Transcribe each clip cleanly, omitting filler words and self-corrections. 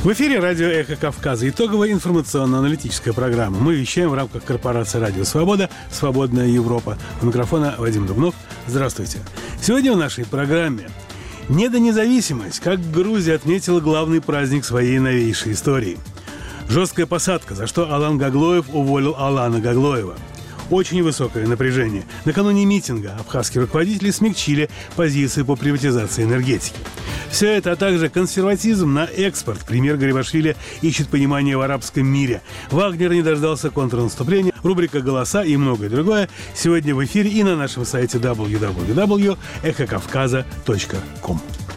В эфире радио «Эхо Кавказа». Итоговая информационно-аналитическая программа. Мы вещаем в рамках корпорации «Радио Свобода», «Свободная Европа». У микрофона Вадим Дубнов. Здравствуйте. Сегодня в нашей программе «Недонезависимость. Как Грузия отметила главный праздник своей новейшей истории». Жесткая посадка, за что Алан Гаглоев уволил Алана Гаглоева. Очень высокое напряжение. Накануне митинга абхазские руководители смягчили позиции по приватизации энергетики. Все это, а также консерватизм на экспорт. Премьер Гарибашвили ищет понимание в арабском мире. Вагнер не дождался контрнаступления. Рубрика «Голоса» и многое другое сегодня в эфире и на нашем сайте www.эхокавказа.ком.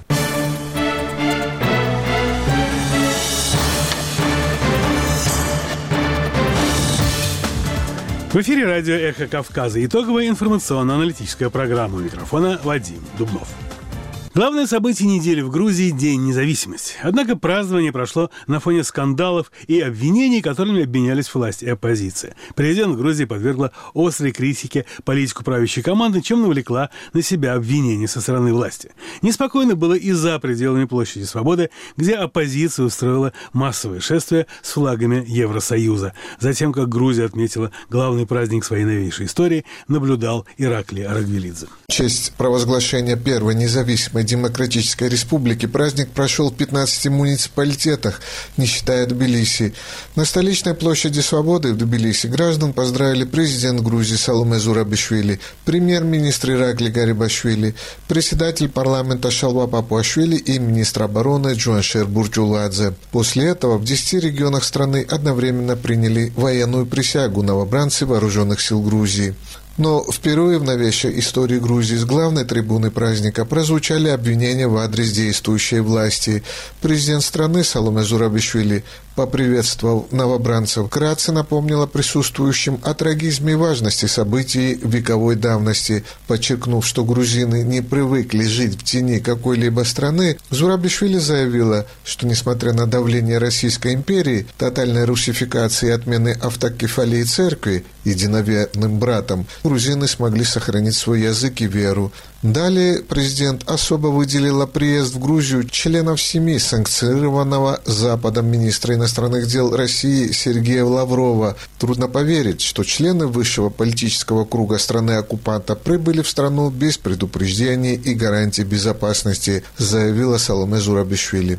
В эфире радио «Эхо Кавказа». Итоговая информационно-аналитическая программа. У микрофона Вадим Дубнов. Главное событие недели в Грузии – День независимости. Однако празднование прошло на фоне скандалов и обвинений, которыми обменялись власть и оппозиция. Президент Грузии подвергла острой критике политику правящей команды, чем навлекла на себя обвинения со стороны власти. Неспокойно было и за пределами площади Свободы, где оппозиция устроила массовое шествие с флагами Евросоюза. Затем, как Грузия отметила главный праздник своей новейшей истории, наблюдал Ираклий Арагвелидзе. В честь провозглашения первой независимой Демократической Республики праздник прошел в 15 муниципалитетах, не считая Тбилиси. На столичной площади Свободы в Тбилиси граждан поздравили президент Грузии Саломе Зурабишвили, премьер-министр Ираклий Гарибашвили, председатель парламента Шалва Папуашвили и министр обороны Джуаншер Бурджуладзе. После этого в 10 регионах страны одновременно приняли военную присягу новобранцы вооруженных сил Грузии. Но впервые в новейшей истории Грузии с главной трибуны праздника прозвучали обвинения в адрес действующей власти. Президент страны Саломе Зурабишвили, поприветствовав новобранцев, вкратце напомнила присутствующим о трагизме и важности событий вековой давности. Подчеркнув, что грузины не привыкли жить в тени какой-либо страны, Зурабишвили заявила, что несмотря на давление Российской империи, тотальной русификации и отмены автокефалии церкви единоверным братом, грузины смогли сохранить свой язык и веру. Далее президент особо выделила приезд в Грузию членов семьи санкционированного Западом министра иностранных дел России Сергея Лаврова. Трудно поверить, что члены высшего политического круга страны-оккупанта прибыли в страну без предупреждений и гарантий безопасности, заявила Саломе Зурабишвили.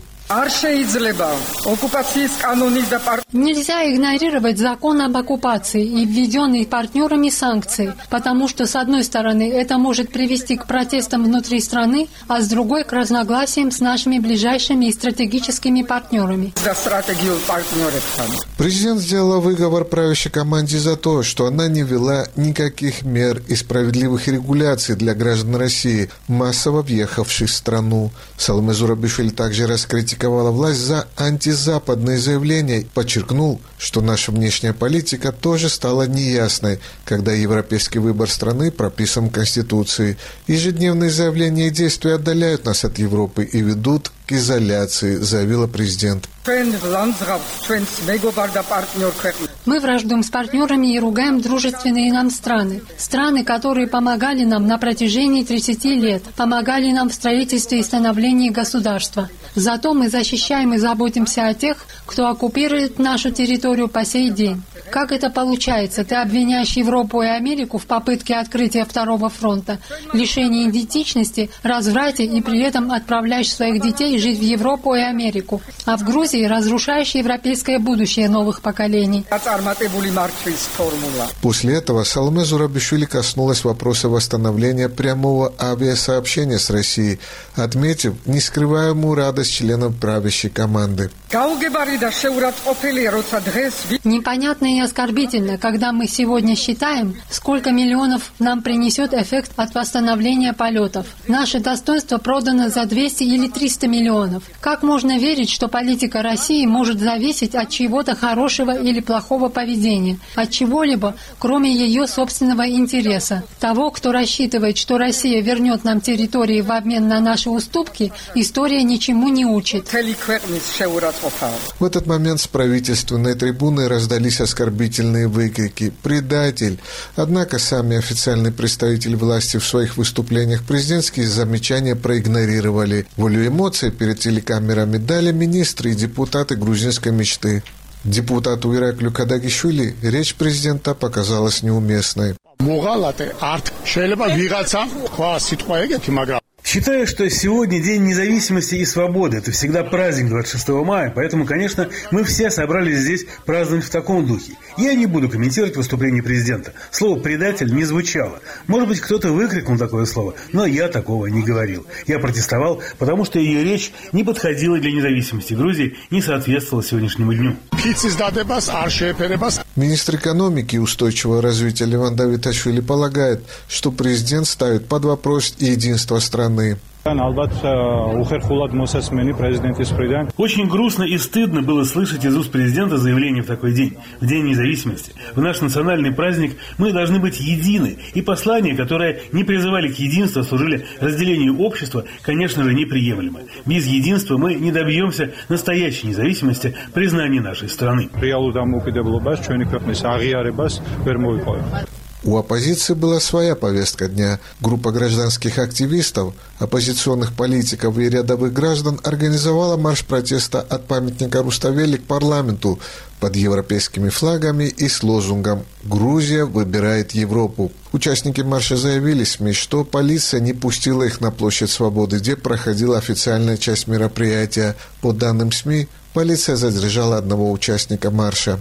Нельзя игнорировать закон об оккупации и введенные партнерами санкции, потому что, с одной стороны, это может привести к протестам внутри страны, а с другой – к разногласиям с нашими ближайшими и стратегическими партнерами. Президент сделала выговор правящей команде за то, что она не ввела никаких мер и справедливых регуляций для граждан России, массово въехавших в страну. Саломе Зурабишвили также раскритиковала власть за антизападные заявления, подчеркнул, что наша внешняя политика тоже стала неясной, когда европейский выбор страны прописан в Конституции. Ежедневные заявления и действия отдаляют нас от Европы и ведут к изоляции, заявила президент. Мы враждуем с партнерами и ругаем дружественные нам страны. Страны, которые помогали нам на протяжении 30 лет, помогали нам в строительстве и становлении государства. Зато мы защищаем и заботимся о тех, кто оккупирует нашу территорию по сей день. Как это получается? Ты обвиняешь Европу и Америку в попытке открытия второго фронта, лишении идентичности, разврате и при этом отправляешь своих детей жить в Европу и Америку, а в Грузии разрушаешь европейское будущее новых поколений. После этого Саломе Зурабишвили коснулась вопроса восстановления прямого авиасообщения с Россией, отметив нескрываемую радость членов правящей команды. Непонятно и оскорбительно, когда мы сегодня считаем, сколько миллионов нам принесет эффект от восстановления полетов. Наше достоинство продано за 200 или 300 миллионов. Как можно верить, что политика России может зависеть от чего-то хорошего или плохого поведения, от чего-либо, кроме ее собственного интереса? Того, кто рассчитывает, что Россия вернет нам территории в обмен на наши уступки, история ничему не учит. В этот момент с правительственной трибуны раздались оскорбительные выкрики «Предатель!». Однако сами официальные представители власти в своих выступлениях президентские замечания проигнорировали. Волю эмоций перед телекамерами дали министры и депутаты грузинской мечты. Депутату Ираклию Кадагишвили речь президента показалась неуместной. Считаю, что сегодня День независимости и свободы. Это всегда праздник 26 мая, поэтому, конечно, мы все собрались здесь праздновать в таком духе. Я не буду комментировать выступление президента. Слово «предатель» не звучало. Может быть, кто-то выкрикнул такое слово, но я такого не говорил. Я протестовал, потому что ее речь не подходила для независимости Грузии, не соответствовала сегодняшнему дню. Министр экономики и устойчивого развития Леван Давиташвили полагает, что президент ставит под вопрос единство страны. Очень грустно и стыдно было слышать из уст президента заявление в такой день, в День независимости. В наш национальный праздник мы должны быть едины, и послания, которые не призывали к единству, служили разделению общества, конечно же, неприемлемо. Без единства мы не добьемся настоящей независимости, признания нашей страны. У оппозиции была своя повестка дня. Группа гражданских активистов, оппозиционных политиков и рядовых граждан организовала марш протеста от памятника Руставели к парламенту под европейскими флагами и с лозунгом «Грузия выбирает Европу». Участники марша заявили СМИ, что полиция не пустила их на площадь Свободы, где проходила официальная часть мероприятия. По данным СМИ, полиция задержала одного участника марша.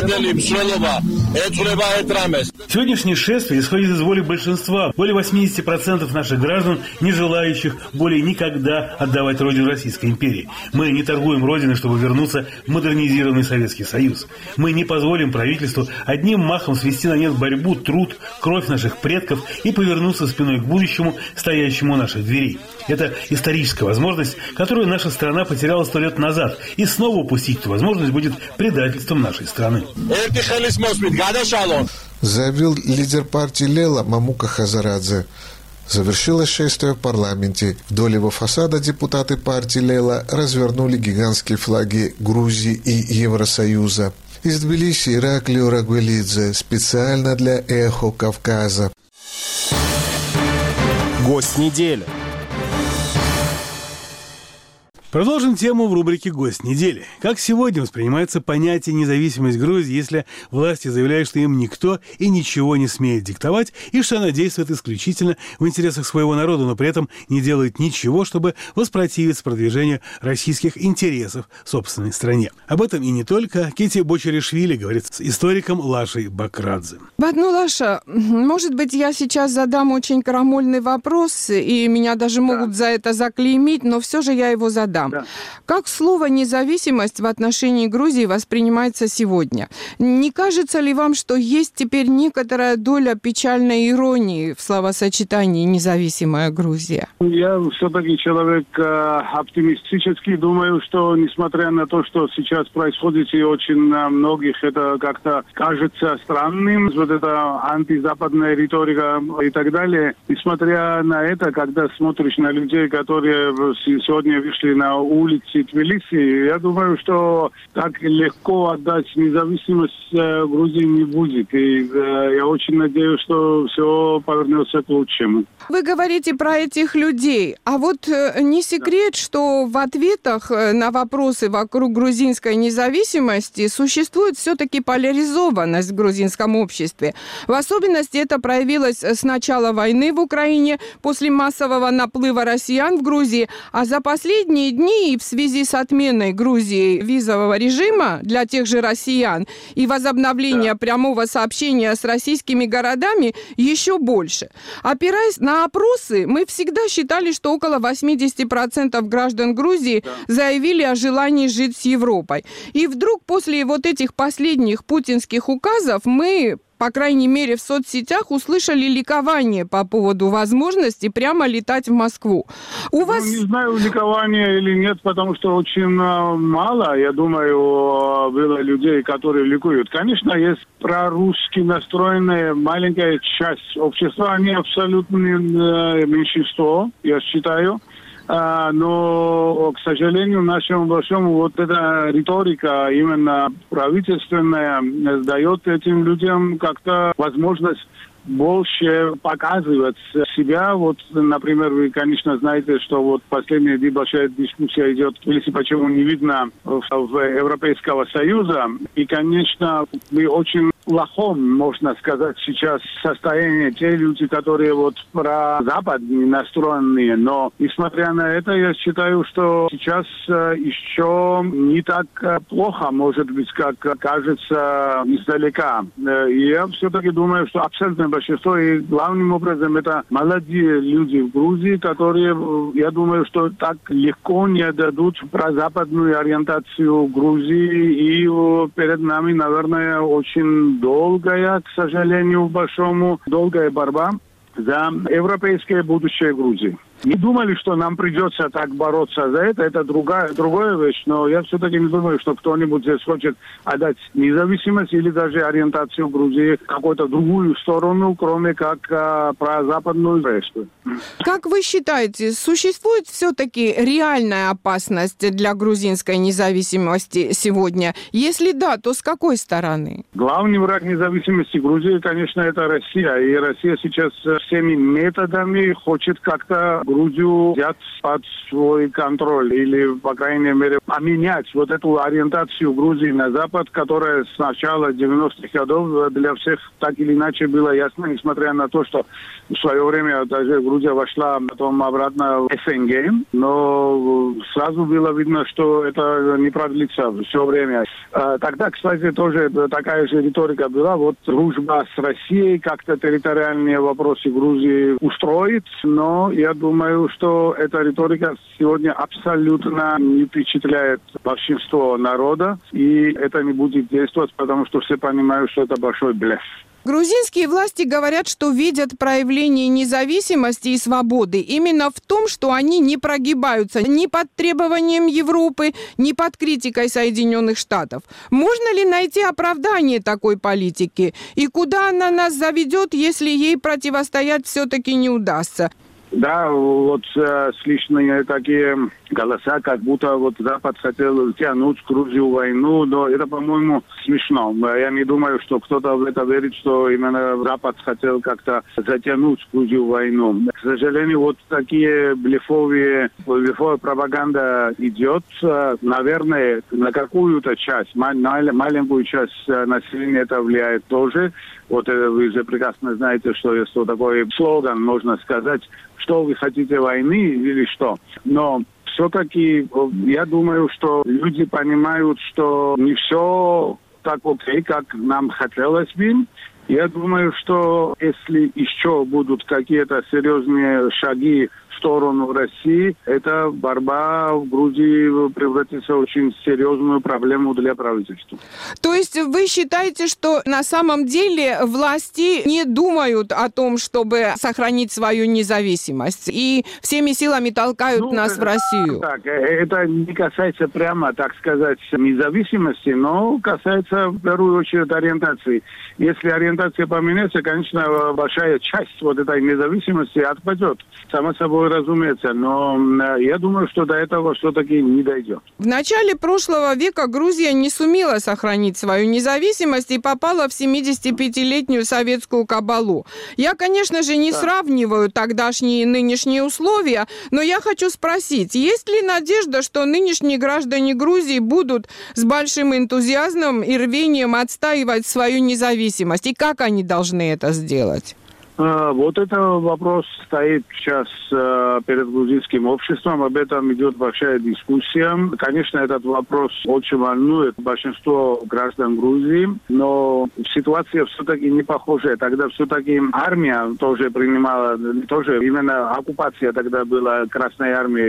Сегодняшнее шествие исходит из воли большинства, более 80% наших граждан, не желающих более никогда отдавать родину Российской империи. Мы не торгуем родиной, чтобы вернуться в модернизированный Советский Союз. Мы не позволим правительству одним махом свести на нет борьбу, труд, кровь наших предков и повернуться спиной к будущему, стоящему у наших дверей. Это историческая возможность, которую наша страна потеряла 100 лет назад, и снова упустить эту возможность будет предательством нашей страны. Заявил лидер партии Лела Мамука Хазарадзе. Завершилось шествие в парламенте. Вдоль его фасада депутаты партии Лела развернули гигантские флаги Грузии и Евросоюза. Из Тбилиси Ираклию Рагвелидзе специально для «Эхо Кавказа». Гость недели. Продолжим тему в рубрике «Гость недели». Как сегодня воспринимается понятие «независимость Грузии», если власти заявляют, что им никто и ничего не смеет диктовать, и что она действует исключительно в интересах своего народа, но при этом не делает ничего, чтобы воспротивиться продвижению российских интересов в собственной стране. Об этом и не только. Кити Бочаришвили говорит с историком Лашей Бакрадзе. Лаша, может быть, я сейчас задам очень крамольный вопрос, и меня даже могут за это заклеймить, но все же я его задам. Да. Как слово «независимость» в отношении Грузии воспринимается сегодня? Не кажется ли вам, что есть теперь некоторая доля печальной иронии в словосочетании «независимая Грузия»? Я все-таки человек оптимистический. Думаю, что несмотря на то, что сейчас происходит, и очень многих это как-то кажется странным, вот эта антизападная риторика и так далее, несмотря на это, когда смотришь на людей, которые сегодня вышли на улицы Тбилиси, я думаю, что так легко отдать независимость Грузии не будет. И я очень надеюсь, что все повернется к лучшему. Вы говорите про этих людей, а вот не секрет, что в ответах на вопросы вокруг грузинской независимости существует все-таки поляризованность в грузинском обществе. В особенности это проявилось с начала войны в Украине, после массового наплыва россиян в Грузии, а за последние дни и в связи с отменой Грузии визового режима для тех же россиян и возобновления прямого сообщения с российскими городами еще больше. Опираясь на опросы, мы всегда считали, что около 80% граждан Грузии заявили о желании жить с Европой. И вдруг после вот этих последних путинских указов мы, по крайней мере, в соцсетях услышали ликование по поводу возможности прямо летать в Москву. У вас... Не знаю, ликование или нет, потому что очень мало, я думаю, было людей, которые ликуют. Конечно, есть прорусски настроенная маленькая часть общества, они абсолютно меньшинство, я считаю. Но, к сожалению, нашему большому вот эта риторика именно правительственная дает этим людям как-то возможность больше показывать себя. Вот, например, вы, конечно, знаете, что вот последняя большая дискуссия идет, если почему не видно в Европейского Союза. И, конечно, мы очень плохом, можно сказать, сейчас состояние те люди, которые вот про Запад настроенные. Но, несмотря на это, я считаю, что сейчас еще не так плохо, может быть, как кажется издалека. И я все-таки думаю, что абсолютно большинство, и главным образом это молодые люди в Грузии, которые, я думаю, что так легко не дадут прозападную ориентацию Грузии. И перед нами, наверное, очень долгая, к сожалению, долгая борьба за европейское будущее Грузии. Не думали, что нам придется так бороться за это. Это другая вещь, но я все-таки не думаю, что кто-нибудь здесь хочет отдать независимость или даже ориентацию Грузии в какую-то другую сторону, кроме как про западную версию. Как вы считаете, существует все-таки реальная опасность для грузинской независимости сегодня? Если да, то с какой стороны? Главный враг независимости Грузии, конечно, это Россия. И Россия сейчас всеми методами хочет как-то Грузию взять под свой контроль или, по крайней мере, поменять вот эту ориентацию Грузии на Запад, которая с начала 90-х годов для всех так или иначе была ясна, несмотря на то, что в свое время даже Грузия вошла потом обратно в СНГ, но сразу было видно, что это не продлится все время. Тогда, кстати, тоже такая же риторика была, вот дружба с Россией, как-то территориальные вопросы Грузии устроит, но я думаю, что эта риторика сегодня абсолютно не впечатляет большинство народа, и это не будет действовать, потому что все понимают, что это большой блеф. Грузинские власти говорят, что видят проявление независимости и свободы именно в том, что они не прогибаются ни под требованием Европы, ни под критикой Соединенных Штатов. Можно ли найти оправдание такой политики? И куда она нас заведет, если ей противостоять все-таки не удастся? Да, вот слышны такие голоса, как будто вот Запад хотел тянуть Грузию в войну, но это, по-моему, смешно. Я не думаю, что кто-то в это верит, что именно Запад хотел как-то затянуть Грузию в войну. К сожалению, вот такие блефовая пропаганда идет, наверное, на какую-то часть, маленькую часть населения это влияет тоже. Вот вы же прекрасно знаете, что есть вот такой слоган, можно сказать, что вы хотите войны или что. Но все-таки я думаю, что люди понимают, что не все так окей, как нам хотелось бы. Я думаю, что если еще будут какие-то серьезные шаги в сторону России, эта борьба в Грузии превратится в очень серьезную проблему для правительства. То есть вы считаете, что на самом деле власти не думают о том, чтобы сохранить свою независимость, и всеми силами толкают нас в Россию? Так, это не касается прямо, так сказать, независимости, но касается в первую очередь ориентации. Если ориентация поменяется, конечно, большая часть вот этой независимости отпадет. Само собой разумеется, но я думаю, что до этого все-таки не дойдет. В начале прошлого века Грузия не сумела сохранить свою независимость и попала в 75-летнюю советскую кабалу. Я, конечно же, не сравниваю тогдашние и нынешние условия, но я хочу спросить, есть ли надежда, что нынешние граждане Грузии будут с большим энтузиазмом и рвением отстаивать свою независимость? И как они должны это сделать? Вот это вопрос стоит сейчас перед грузинским обществом. Об этом идет большая дискуссия. Конечно, этот вопрос очень волнует большинство граждан Грузии, но ситуация все-таки не похожая. Тогда все-таки армия тоже принимала, тоже именно оккупация тогда была Красной армией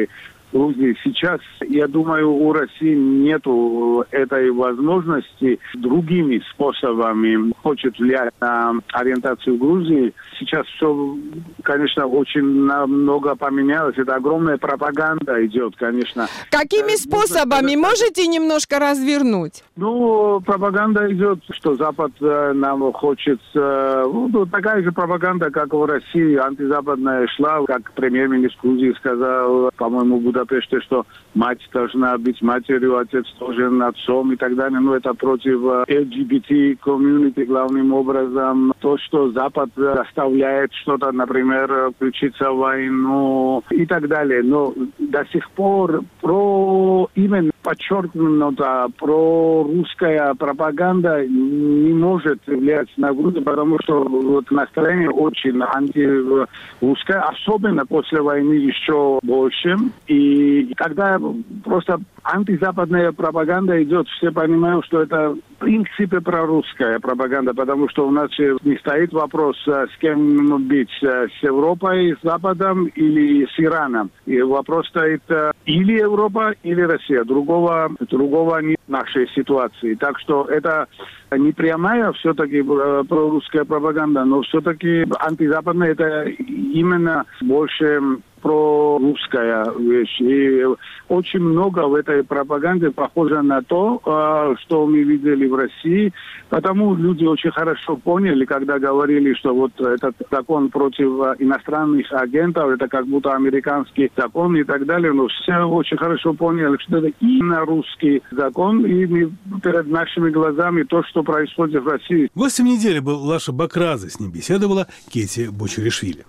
Грузии. Сейчас, я думаю, у России нету этой возможности другими способами хочет влиять на ориентацию Грузии. Сейчас все, конечно, очень много поменялось. Это огромная пропаганда идет, конечно. Какими способами? Можете немножко развернуть? Ну, пропаганда идет, что Запад нам хочет... такая же пропаганда, как в России, антизападная шла, как премьер-министр Грузии сказал, по-моему, в Будапеште, что мать должна быть матерью, отец должен отцом и так далее. Но это против LGBT-комьюнити главным образом. То, что Запад заставляет что-то, например, включиться в войну и так далее. Но до сих пор именно подчеркнуто прорусская пропаганда не может влиять на Грузию, потому что вот настроение очень антирусское, особенно после войны еще больше. И когда просто антизападная пропаганда идет, все понимают, что это в принципе прорусская пропаганда, потому что у нас не стоит вопрос, с кем быть, с Европой, с Западом или с Ираном. И вопрос стоит или Европа, или Россия. Другого нет в нашей ситуации. Так что это не прямая все-таки прорусская пропаганда, но все-таки антизападная это именно больше прорусская вещь. И очень много в этой пропаганде похоже на то, что мы видели в России. Потому люди очень хорошо поняли, когда говорили, что вот этот закон против иностранных агентов, это как будто американский закон и так далее. Но все очень хорошо поняли, что это именно русский закон. И перед нашими глазами то, что происходит в России. Гостем недели был Лаша Бакраза. С ним беседовала Кети Бочаришвили.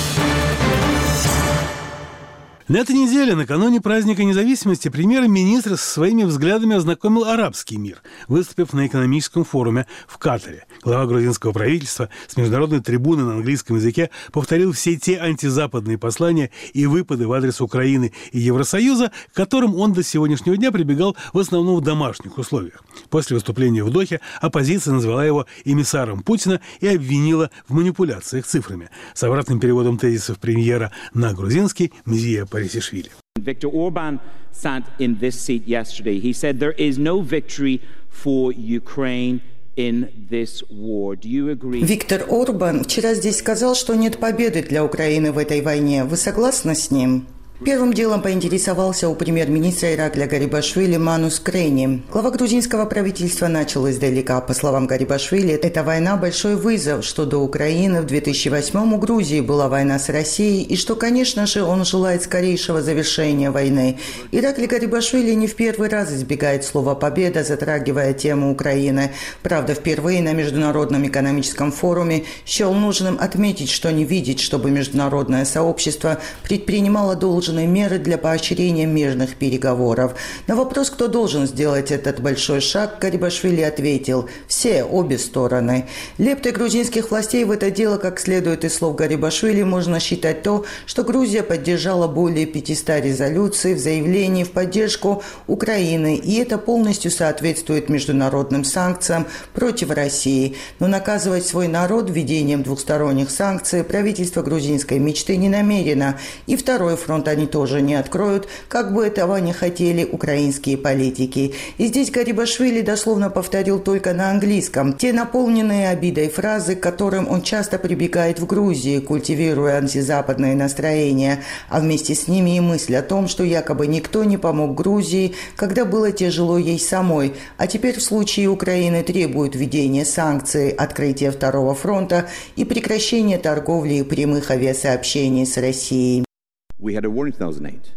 На этой неделе, накануне праздника независимости, премьер-министр со своими взглядами ознакомил арабский мир, выступив на экономическом форуме в Катаре. Глава грузинского правительства с международной трибуны на английском языке повторил все те антизападные послания и выпады в адрес Украины и Евросоюза, к которым он до сегодняшнего дня прибегал в основном в домашних условиях. После выступления в Дохе оппозиция назвала его эмиссаром Путина и обвинила в манипуляциях цифрами. С обратным переводом тезисов премьера на грузинский Мзия Парисишвили. Viktor Orban sat in this seat yesterday. He said there is no victory for Ukraine in this war. Do you agree? Виктор Орбан вчера здесь сказал, что нет победы для Украины в этой войне. Вы согласны с ним? Первым делом поинтересовался у премьер-министра Иракля Гарибашвили Манус Крейни. Глава грузинского правительства начал издалека. По словам Гарибашвили, эта война – большой вызов, что до Украины в 2008 у Грузии была война с Россией, и что, конечно же, он желает скорейшего завершения войны. Иракли Гарибашвили не в первый раз избегает слова «победа», затрагивая тему Украины. Правда, впервые на Международном экономическом форуме счел нужным отметить, что не видит, чтобы международное сообщество предпринимало должное меры для поощрения мирных переговоров. На вопрос, кто должен сделать этот большой шаг, Гарибашвили ответил: все, обе стороны. Лептой грузинских властей в это дело, как следует из слов Гарибашвили, можно считать то, что Грузия поддержала более 500 резолюций в заявлении в поддержку Украины, и это полностью соответствует международным санкциям против России. Но наказывать свой народ введением двухсторонних санкций правительство грузинской мечты не намерено. И второй фронт они тоже не откроют, как бы этого не хотели украинские политики. И здесь Гарибашвили дословно повторил только на английском те наполненные обидой фразы, к которым он часто прибегает в Грузии, культивируя антизападные настроения, а вместе с ними и мысль о том, что якобы никто не помог Грузии, когда было тяжело ей самой, а теперь в случае Украины требует введения санкций, открытия второго фронта и прекращения торговли и прямых авиасообщений с Россией. We had a war in 2008.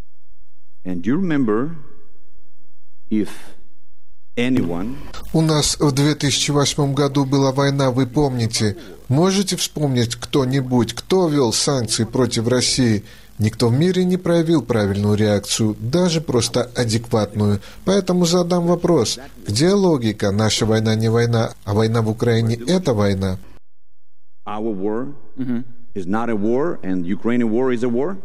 And do you remember if anyone... У нас в 2008 году была война, вы помните. Можете вспомнить кто-нибудь, кто ввел санкции против России? Никто в мире не проявил правильную реакцию, даже просто адекватную. Поэтому задам вопрос. Где логика? Наша война не война, а война в Украине – это война. Our war is not a war, and Ukrainian war is a war?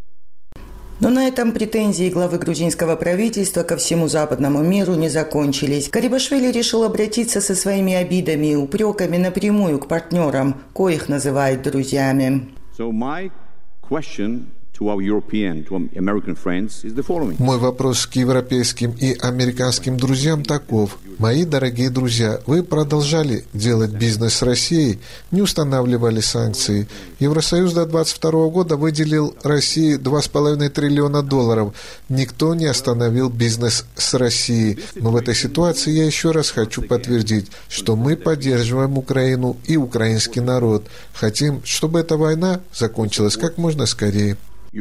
Но на этом претензии главы грузинского правительства ко всему западному миру не закончились. Гарибашвили решил обратиться со своими обидами и упреками напрямую к партнерам, коих называет друзьями. So my question Мой вопрос к европейским и американским друзьям таков. Мои дорогие друзья, вы продолжали делать бизнес с Россией, не устанавливали санкции. Евросоюз до 2022 года выделил России $2,5 триллиона. Никто не остановил бизнес с Россией. Но в этой ситуации я еще раз хочу подтвердить, что мы поддерживаем Украину и украинский народ. Хотим, чтобы эта война закончилась как можно скорее.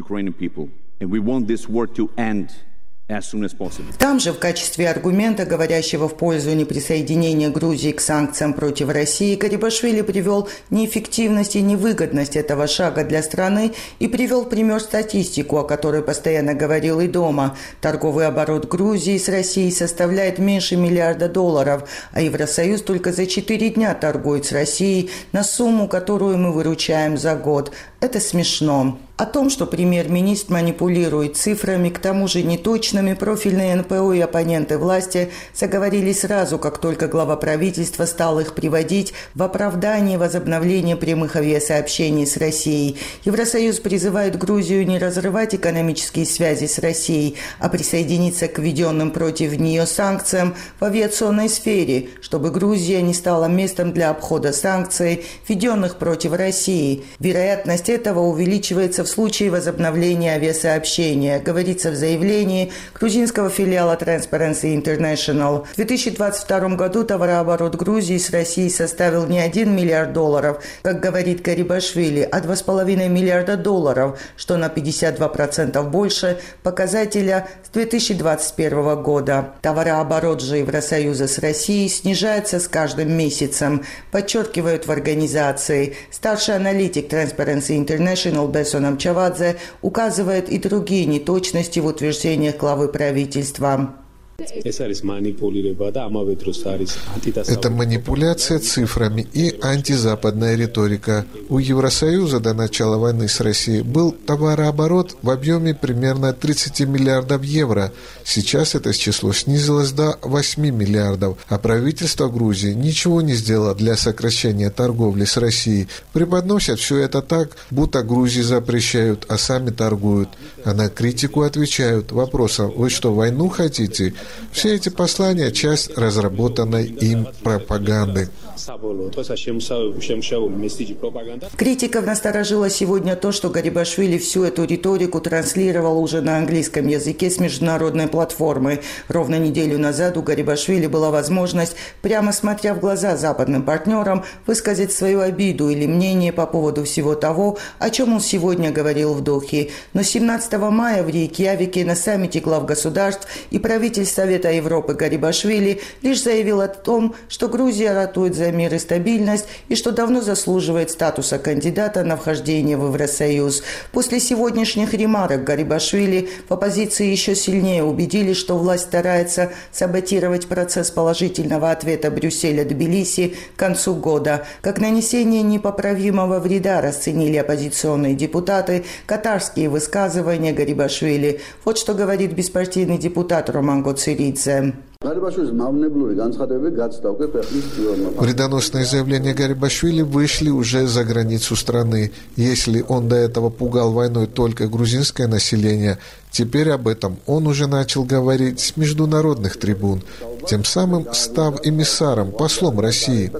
Там же в качестве аргумента, говорящего в пользу неприсоединения Грузии к санкциям против России, Гарибашвили привел неэффективность и невыгодность этого шага для страны и привел в пример статистику, о которой постоянно говорил и дома. Торговый оборот Грузии с Россией составляет меньше $1 миллиарда, а Евросоюз только за 4 дня торгует с Россией на сумму, которую мы выручаем за год. Это смешно. О том, что премьер-министр манипулирует цифрами, к тому же неточными, профильные НПО и оппоненты власти заговорили сразу, как только глава правительства стал их приводить в оправдании возобновления прямых авиасообщений с Россией. Евросоюз призывает Грузию не разрывать экономические связи с Россией, а присоединиться к введенным против нее санкциям в авиационной сфере, чтобы Грузия не стала местом для обхода санкций, введенных против России. Вероятность этого увеличивается в случае возобновления авиасообщения, говорится в заявлении грузинского филиала Transparency International. В 2022 году товарооборот Грузии с Россией составил не $1 миллиард, как говорит Гарибашвили, а $2,5 миллиарда, что на 52% больше показателя с 2021 года. Товарооборот же Евросоюза с Россией снижается с каждым месяцем, подчеркивают в организации. Старший аналитик Transparency International Бессон Чавадзе указывает и другие неточности в утверждениях главы правительства. Это манипуляция цифрами и антизападная риторика. У Евросоюза до начала войны с Россией был товарооборот в объеме примерно 30 миллиардов евро. Сейчас это число снизилось до 8 миллиардов, а правительство Грузии ничего не сделало для сокращения торговли с Россией. Преподносят все это так, будто Грузии запрещают, а сами торгуют. А на критику отвечают вопросом: вы что, войну хотите? Все эти послания – часть разработанной им пропаганды. Критиков насторожило сегодня то, что Гарибашвили всю эту риторику транслировал уже на английском языке с международной платформы. Ровно неделю назад у Гарибашвили была возможность, прямо смотря в глаза западным партнерам, высказать свою обиду или мнение по поводу всего того, о чем он сегодня говорил в Дохе. Но 17 мая в Рейкьявике на саммите глав государств и правительств Совета Европы Гарибашвили лишь заявил о том, что Грузия ратует за мир и стабильность и что давно заслуживает статуса кандидата на вхождение в Евросоюз. После сегодняшних ремарок Гарибашвили в оппозиции еще сильнее убедились, что власть старается саботировать процесс положительного ответа Брюсселя Тбилиси к концу года. Как нанесение непоправимого вреда расценили оппозиционные депутаты катарские высказывания Гарибашвили. Вот что говорит беспартийный депутат Роман Гоцеридзе. Вредоносные заявления Гарибашвили вышли уже за границу страны. Если он до этого пугал войной только грузинское население, теперь об этом он уже начал говорить с международных трибун, тем самым став эмиссаром, послом России.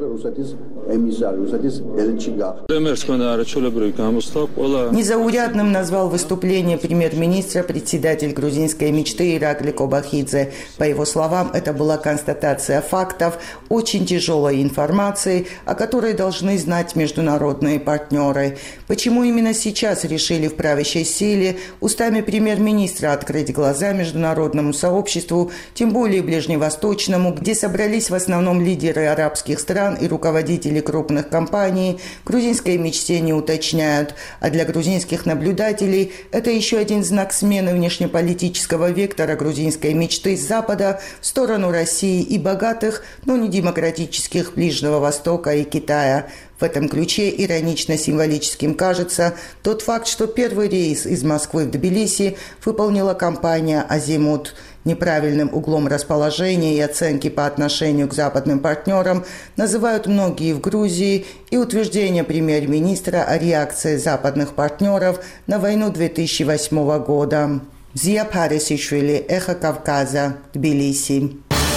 Незаурядным назвал выступление премьер-министра председатель грузинской мечты Иракли Кобахидзе. По его словам, это была констатация фактов, очень тяжелой информации, о которой должны знать международные партнеры. Почему именно сейчас решили в правящей силе устами премьер-министра открыть глаза международному сообществу, тем более ближневосточному, где собрались в основном лидеры арабских стран и руководители крупных компаний, в грузинской мечте не уточняют. А для грузинских наблюдателей это еще один знак смены внешнеполитического вектора грузинской мечты с Запада в сторону России и богатых, но не демократических Ближнего Востока и Китая. В В этом ключе иронично-символическим кажется тот факт, что первый рейс из Москвы в Тбилиси выполнила компания «Азимут». Неправильным углом расположения и оценки по отношению к западным партнерам называют многие в Грузии, и утверждение премьер-министра о реакции западных партнеров на войну 2008 года. Зия Парисишвили, Эхо Кавказа, Тбилиси.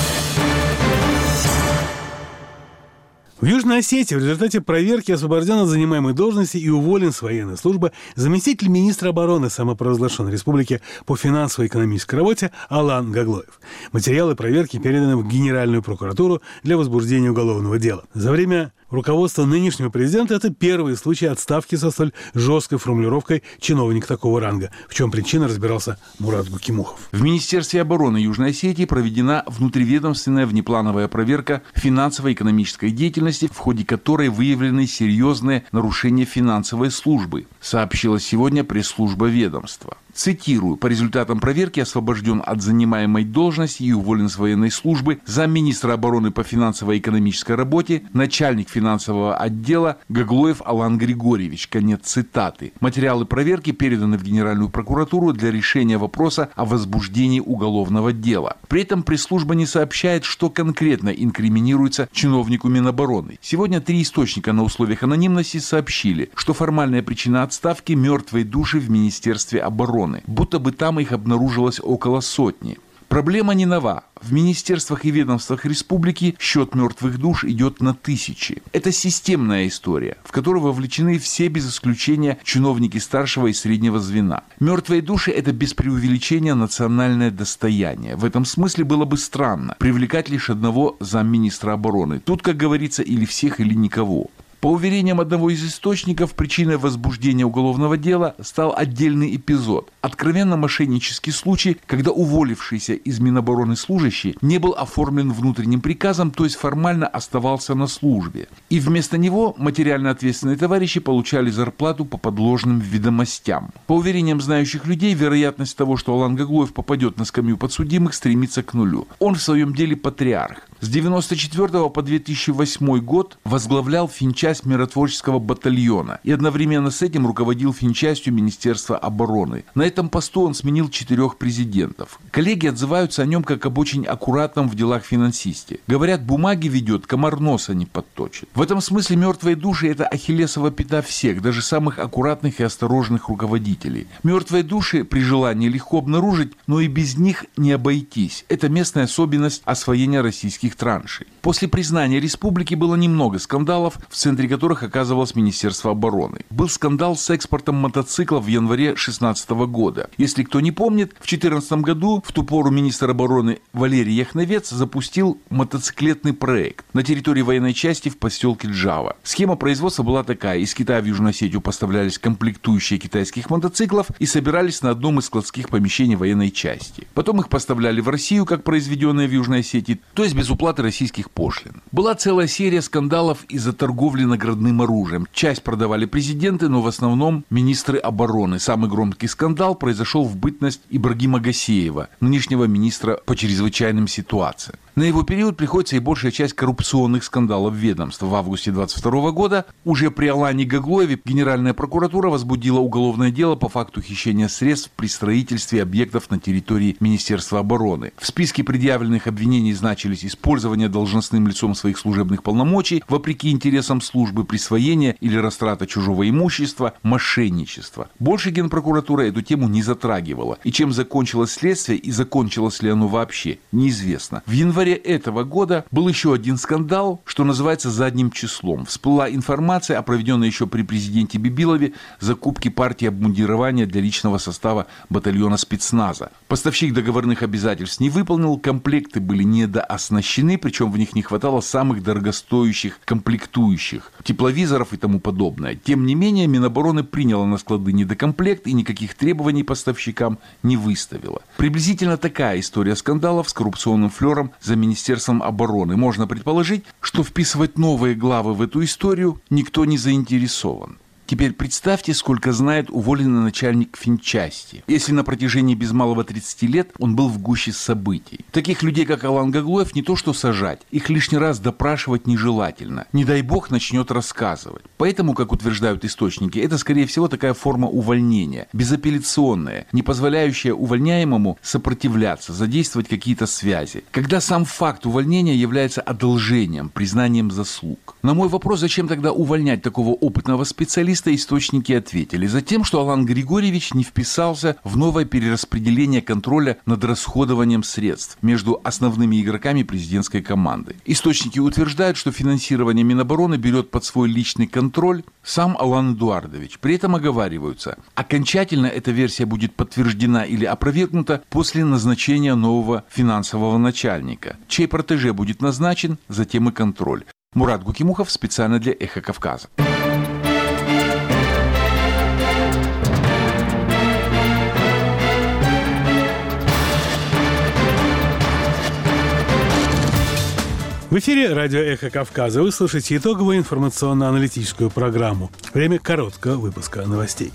В Южной Осетии в результате проверки освобожден от занимаемой должности и уволен с военной службы заместитель министра обороны самопровозглашенной республики по финансово-экономической работе Алан Гаглоев. Материалы проверки переданы в Генеральную прокуратуру для возбуждения уголовного дела. За время руководства нынешнего президента это первый случай отставки со столь жесткой формулировкой чиновник такого ранга. В чем причина, разбирался Мурат Гукимухов. В Министерстве обороны Южной Осетии проведена внутриведомственная внеплановая проверка финансово-экономической деятельности, в ходе которой выявлены серьезные нарушения финансовой службы, сообщила сегодня пресс-служба ведомства. Цитирую: по результатам проверки освобожден от занимаемой должности и уволен с военной службы замминистра обороны по финансово-экономической работе, начальник финансового отдела Гаглоев Алан Григорьевич. Конец цитаты. Материалы проверки переданы в Генеральную прокуратуру для решения вопроса о возбуждении уголовного дела. При этом пресс-служба не сообщает, что конкретно инкриминируется чиновнику Минобороны. Сегодня 3 источника на условиях анонимности сообщили, что формальная причина отставки – мертвые души в Министерстве обороны. Будто бы там их обнаружилось около 100. Проблема не нова. В министерствах и ведомствах республики счет мертвых душ идет на тысячи. Это системная история, в которую вовлечены все без исключения чиновники старшего и среднего звена. Мертвые души – это без преувеличения национальное достояние. В этом смысле было бы странно привлекать лишь одного замминистра обороны. Тут, как говорится, или всех, или никого. По уверениям одного из источников, причиной возбуждения уголовного дела стал отдельный эпизод. Откровенно мошеннический случай, когда уволившийся из Минобороны служащий не был оформлен внутренним приказом, то есть формально оставался на службе. И вместо него материально ответственные товарищи получали зарплату по подложным ведомостям. По уверениям знающих людей, вероятность того, что Алан Гаглоев попадет на скамью подсудимых, стремится к нулю. Он в своем деле патриарх. С 1994 по 2008 год возглавлял финчасть миротворческого батальона и одновременно с этим руководил финчастью Министерства обороны. На этом посту он сменил 4 президентов. Коллеги отзываются о нем как об очень аккуратном в делах финансисте. Говорят, бумаги ведет, комар носа не подточит. В этом смысле мертвые души – это ахиллесова пята всех, даже самых аккуратных и осторожных руководителей. Мертвые души при желании легко обнаружить, но и без них не обойтись. Это местная особенность освоения российских траншей. После признания республики было немного скандалов, в центре которых оказывалось Министерство обороны. Был скандал с экспортом мотоциклов в январе 2016 года. Если кто не помнит, в 2014 году в ту пору министр обороны Валерий Яхновец запустил мотоциклетный проект на территории военной части в поселке Джава. Схема производства была такая. Из Китая в Южную Осетию поставлялись комплектующие китайских мотоциклов и собирались на одном из складских помещений военной части. Потом их поставляли в Россию, как произведенные в Южной Осетии, то есть без уплаты российских пошлин. Была целая серия скандалов из-за торговли наградным оружием. Часть продавали президенты, но в основном министры обороны. Самый громкий скандал произошел в бытность Ибрагима Гасеева, нынешнего министра по чрезвычайным ситуациям. На его период приходится и большая часть коррупционных скандалов ведомств. В августе 2022 года уже при Алане Гаглоеве Генеральная прокуратура возбудила уголовное дело по факту хищения средств при строительстве объектов на территории Министерства обороны. В списке предъявленных обвинений значились использование должностным лицом своих служебных полномочий вопреки интересам службы, присвоение или растрата чужого имущества, мошенничество. Больше Генпрокуратура эту тему не затрагивала. И чем закончилось следствие и закончилось ли оно вообще, неизвестно. В январе этого года был еще один скандал, что называется задним числом. Всплыла информация о проведенной еще при президенте Бибилове закупке партии обмундирования для личного состава батальона спецназа. Поставщик договорных обязательств не выполнил, комплекты были недооснащены, причем в них не хватало самых дорогостоящих комплектующих, тепловизоров и тому подобное. Тем не менее, Минобороны приняла на склады недокомплект и никаких требований поставщикам не выставила. Приблизительно такая история скандалов с коррупционным флером за Министерством обороны. Можно предположить, что вписывать новые главы в эту историю никто не заинтересован. Теперь представьте, сколько знает уволенный начальник финчасти, если на протяжении без малого 30 лет он был в гуще событий. Таких людей, как Алан Гаглоев, не то что сажать, их лишний раз допрашивать нежелательно. Не дай бог начнет рассказывать. Поэтому, как утверждают источники, это, скорее всего, такая форма увольнения, безапелляционная, не позволяющая увольняемому сопротивляться, задействовать какие-то связи. Когда сам факт увольнения является одолжением, признанием заслуг. На мой вопрос, зачем тогда увольнять такого опытного специалиста, источники ответили: затем, что Алан Григорьевич не вписался в новое перераспределение контроля над расходованием средств между основными игроками президентской команды. Источники утверждают, что финансирование Минобороны берет под свой личный контроль сам Алан Эдуардович. При этом оговариваются: окончательно эта версия будет подтверждена или опровергнута после назначения нового финансового начальника. Чей протеже будет назначен, затем и контроль. Мурат Гукимухов специально для «Эхо Кавказа». В эфире радио «Эхо Кавказа». Вы слушаете итоговую информационно-аналитическую программу. Время короткого выпуска новостей.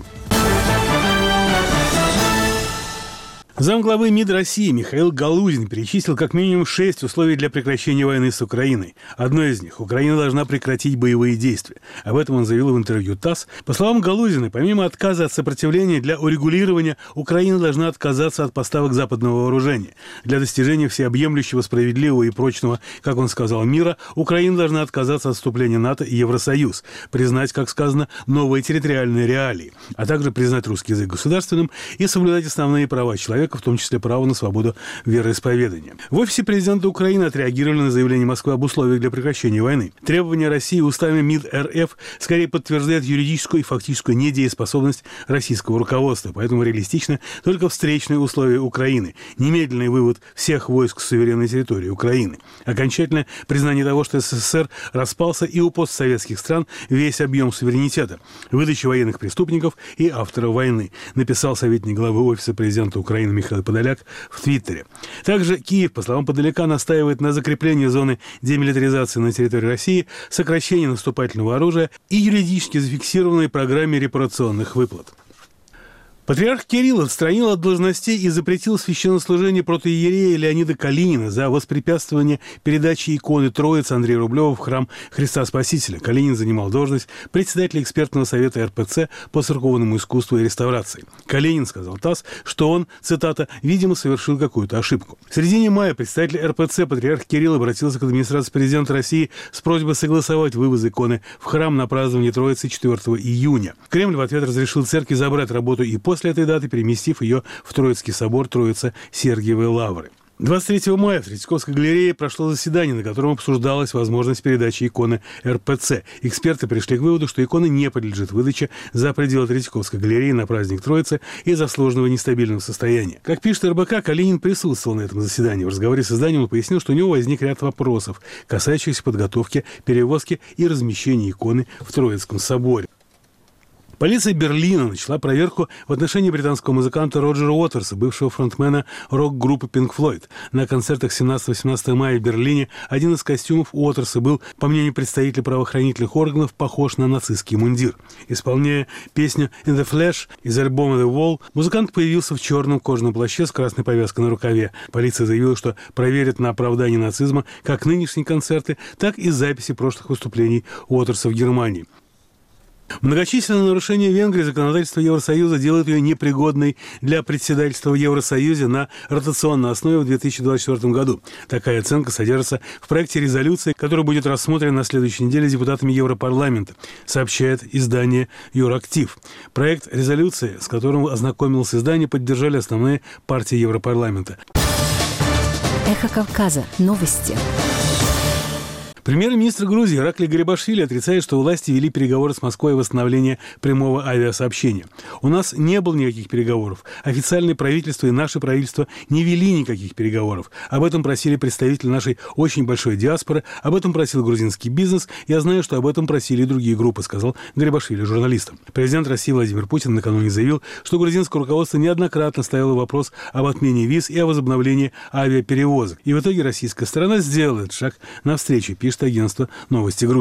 Замглавы МИД России Михаил Галузин перечислил как минимум 6 условий для прекращения войны с Украиной. Одно из них – Украина должна прекратить боевые действия. Об этом он заявил в интервью ТАСС. По словам Галузина, помимо отказа от сопротивления для урегулирования, Украина должна отказаться от поставок западного вооружения. Для достижения всеобъемлющего, справедливого и прочного, как он сказал, мира, Украина должна отказаться от вступления НАТО и Евросоюз, признать, как сказано, новые территориальные реалии, а также признать русский язык государственным и соблюдать основные права человека, в том числе право на свободу вероисповедания. В офисе президента Украины отреагировали на заявление Москвы об условиях для прекращения войны. Требования России устами МИД РФ скорее подтверждают юридическую и фактическую недееспособность российского руководства, поэтому реалистично только встречные условия Украины, немедленный вывод всех войск с суверенной территории Украины, окончательное признание того, что СССР распался, и у постсоветских стран весь объем суверенитета, выдача военных преступников и авторов войны, написал советник главы офиса президента Украины Михаил Подоляк в Твиттере. Также Киев, по словам Подоляка, настаивает на закреплении зоны демилитаризации на территории России, сокращении наступательного оружия и юридически зафиксированной программе репарационных выплат. Патриарх Кирилл отстранил от должностей и запретил священнослужение протоиерея Леонида Калинина за воспрепятствование передачи иконы Троицы Андрея Рублева в храм Христа Спасителя. Калинин занимал должность председателя экспертного совета РПЦ по церковному искусству и реставрации. Калинин сказал ТАСС, что он, цитата, «видимо, совершил какую-то ошибку». В середине мая представитель РПЦ патриарх Кирилл обратился к администрации президента России с просьбой согласовать вывоз иконы в храм на празднование Троицы 4 июня. Кремль в ответ разрешил церкви забрать работу и после этой даты, переместив ее в Троицкий собор Троица-Сергиевой Лавры. 23 мая в Третьяковской галерее прошло заседание, на котором обсуждалась возможность передачи иконы РПЦ. Эксперты пришли к выводу, что икона не подлежит выдаче за пределы Третьяковской галереи на праздник Троицы из-за сложного и нестабильного состояния. Как пишет РБК, Калинин присутствовал на этом заседании. В разговоре с изданием он пояснил, что у него возник ряд вопросов, касающихся подготовки, перевозки и размещения иконы в Троицком соборе. Полиция Берлина начала проверку в отношении британского музыканта Роджера Уотерса, бывшего фронтмена рок-группы Pink Floyd. На концертах 17-18 мая в Берлине один из костюмов Уотерса был, по мнению представителей правоохранительных органов, похож на нацистский мундир. Исполняя песню «In the Flesh» из альбома «The Wall», музыкант появился в черном кожаном плаще с красной повязкой на рукаве. Полиция заявила, что проверит на оправдание нацизма как нынешние концерты, так и записи прошлых выступлений Уотерса в Германии. Многочисленные нарушения Венгрии законодательства Евросоюза делают ее непригодной для председательства в Евросоюзе на ротационной основе в 2024 году. Такая оценка содержится в проекте резолюции, который будет рассмотрен на следующей неделе депутатами Европарламента, сообщает издание «Юрактив». Проект резолюции, с которым ознакомилось издание, поддержали основные партии Европарламента. Эхо Кавказа. Новости. Премьер-министр Грузии Ираклий Гарибашвили отрицает, что власти вели переговоры с Москвой о восстановлении прямого авиасообщения. У нас не было никаких переговоров. Официальное правительство и наше правительство не вели никаких переговоров. Об этом просили представители нашей очень большой диаспоры, об этом просил грузинский бизнес. Я знаю, что об этом просили и другие группы, сказал Гарибашвили журналистам. Президент России Владимир Путин накануне заявил, что грузинское руководство неоднократно ставило вопрос об отмене виз и о возобновлении авиаперевозок. И в итоге российская сторона сделала этот шаг навстречу, пишет агентство «Новости Грузии».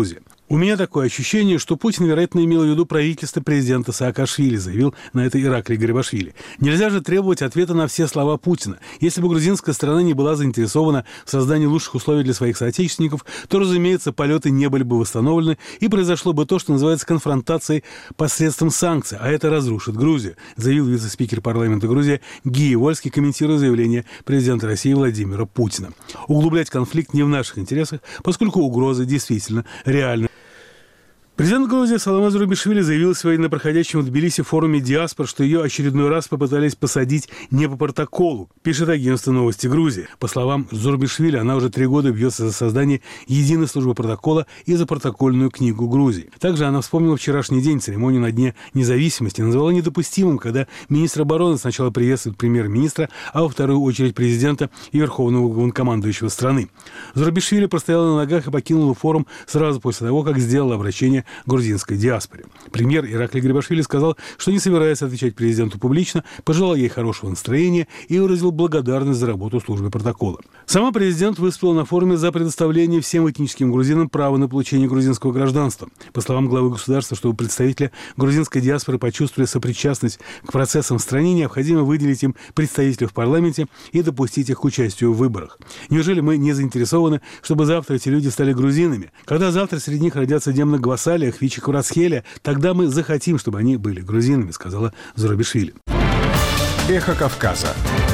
У меня такое ощущение, что Путин, вероятно, имел в виду правительство президента Саакашвили, заявил на это Ираклий Гарибашвили. Нельзя же требовать ответа на все слова Путина. Если бы грузинская сторона не была заинтересована в создании лучших условий для своих соотечественников, то, разумеется, полеты не были бы восстановлены, и произошло бы то, что называется конфронтацией посредством санкций, а это разрушит Грузию, заявил вице-спикер парламента Грузии Гия Вольский, комментируя заявление президента России Владимира Путина. Углублять конфликт не в наших интересах, поскольку угрозы действительно реальны. Президент Грузии Саломе Зурабишвили заявил сегодня на проходящем в Тбилиси форуме диаспор, что ее очередной раз попытались посадить не по протоколу, пишет агентство «Новости Грузии». По словам Зурабишвили, она уже 3 года бьется за создание единой службы протокола и за протокольную книгу Грузии. Также она вспомнила вчерашний день, церемонию на Дне независимости, назвала недопустимым, когда министр обороны сначала приветствует премьер-министра, а во вторую очередь президента и верховного главнокомандующего страны. Зурабишвили простояла на ногах и покинула форум сразу после того, как сделала обращение грузинской диаспоре. Премьер Ираклий Гарибашвили сказал, что не собирается отвечать президенту публично, пожелал ей хорошего настроения и выразил благодарность за работу службы протокола. Сама президент выступила на форуме за предоставление всем этническим грузинам права на получение грузинского гражданства. По словам главы государства, чтобы представители грузинской диаспоры почувствовали сопричастность к процессам в стране, необходимо выделить им представителей в парламенте и допустить их к участию в выборах. Неужели мы не заинтересованы, чтобы завтра эти люди стали грузинами? Когда завтра среди них родятся Демна Гвасали, Хвичи Курасхеля, тогда мы захотим, чтобы они были грузинами, сказала Зурабишвили. Эхо Кавказа.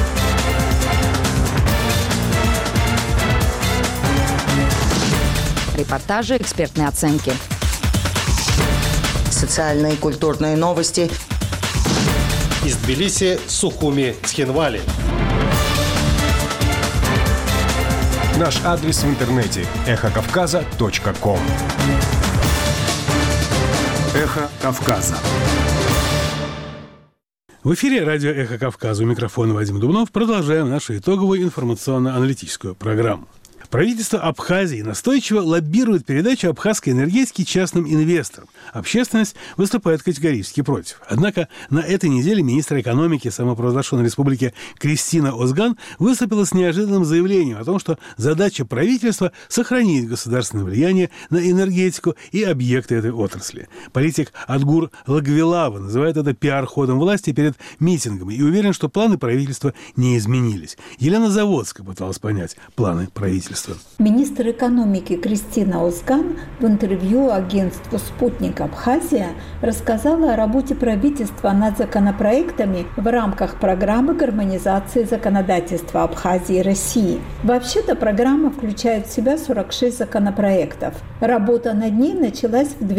Репортажи, экспертные оценки. Социальные и культурные новости. Из Тбилиси, Сухуми, Цхинвали. Наш адрес в интернете – эхокавказа.ком. Эхо Кавказа. В эфире радио «Эхо Кавказа». У микрофона Вадим Дубнов. Продолжаем нашу итоговую информационно-аналитическую программу. Правительство Абхазии настойчиво лоббирует передачу абхазской энергетики частным инвесторам. Общественность выступает категорически против. Однако на этой неделе министр экономики самопровозглашенной республики Кристина Озган выступила с неожиданным заявлением о том, что задача правительства – сохранить государственное влияние на энергетику и объекты этой отрасли. Политик Адгур Лагвилава называет это пиар-ходом власти перед митингом и уверен, что планы правительства не изменились. Елена Заводская пыталась понять планы правительства. Министр экономики Кристина Озган в интервью агентству «Спутник Абхазия» рассказала о работе правительства над законопроектами в рамках программы гармонизации законодательства Абхазии и России. Вообще-то программа включает в себя 46 законопроектов. Работа над ней началась в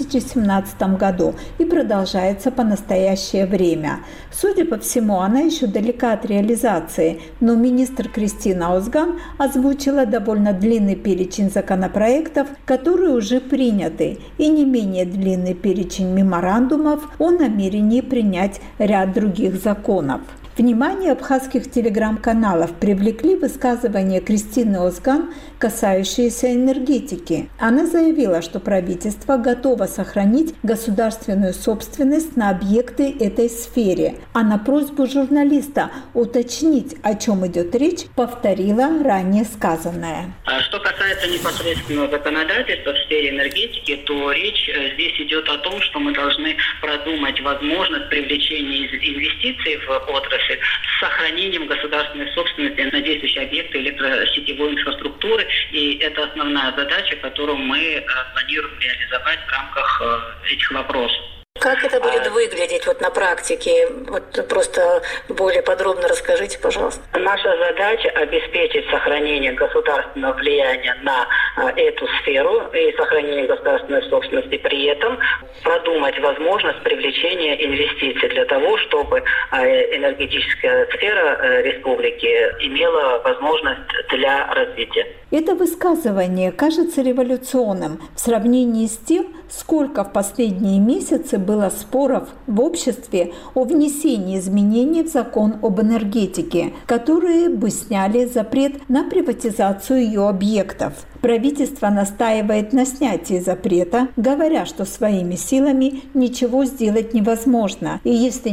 2017 году и продолжается по настоящее время. Судя по всему, она еще далека от реализации, но министр Кристина Озган озвучила довольно длинный перечень законопроектов, которые уже приняты, и не менее длинный перечень меморандумов о намерении принять ряд других законов. Внимание абхазских телеграм-каналов привлекли высказывания Кристины Озган, касающиеся энергетики. Она заявила, что правительство готово сохранить государственную собственность на объекты этой сфере, а на просьбу журналиста уточнить, о чем идет речь, повторила ранее сказанное. Что касается непосредственно законодательства в сфере энергетики, то речь здесь идет о том, что мы должны продумать возможность привлечения инвестиций в отрасль с сохранением государственной собственности на действующие объекты электросетевой инфраструктуры. И это основная задача, которую мы планируем реализовать в рамках этих вопросов. Как это будет выглядеть на практике? Просто более подробно расскажите, пожалуйста. Наша задача – обеспечить сохранение государственного влияния на эту сферу и сохранение государственной собственности, при этом продумать возможность привлечения инвестиций для того, чтобы энергетическая сфера республики имела возможность для развития. Это высказывание кажется революционным в сравнении с тем, сколько в последние месяцы было споров в обществе о внесении изменений в закон об энергетике, которые бы сняли запрет на приватизацию ее объектов. Правительство настаивает на снятии запрета, говоря, что своими силами ничего сделать невозможно, и если не отдать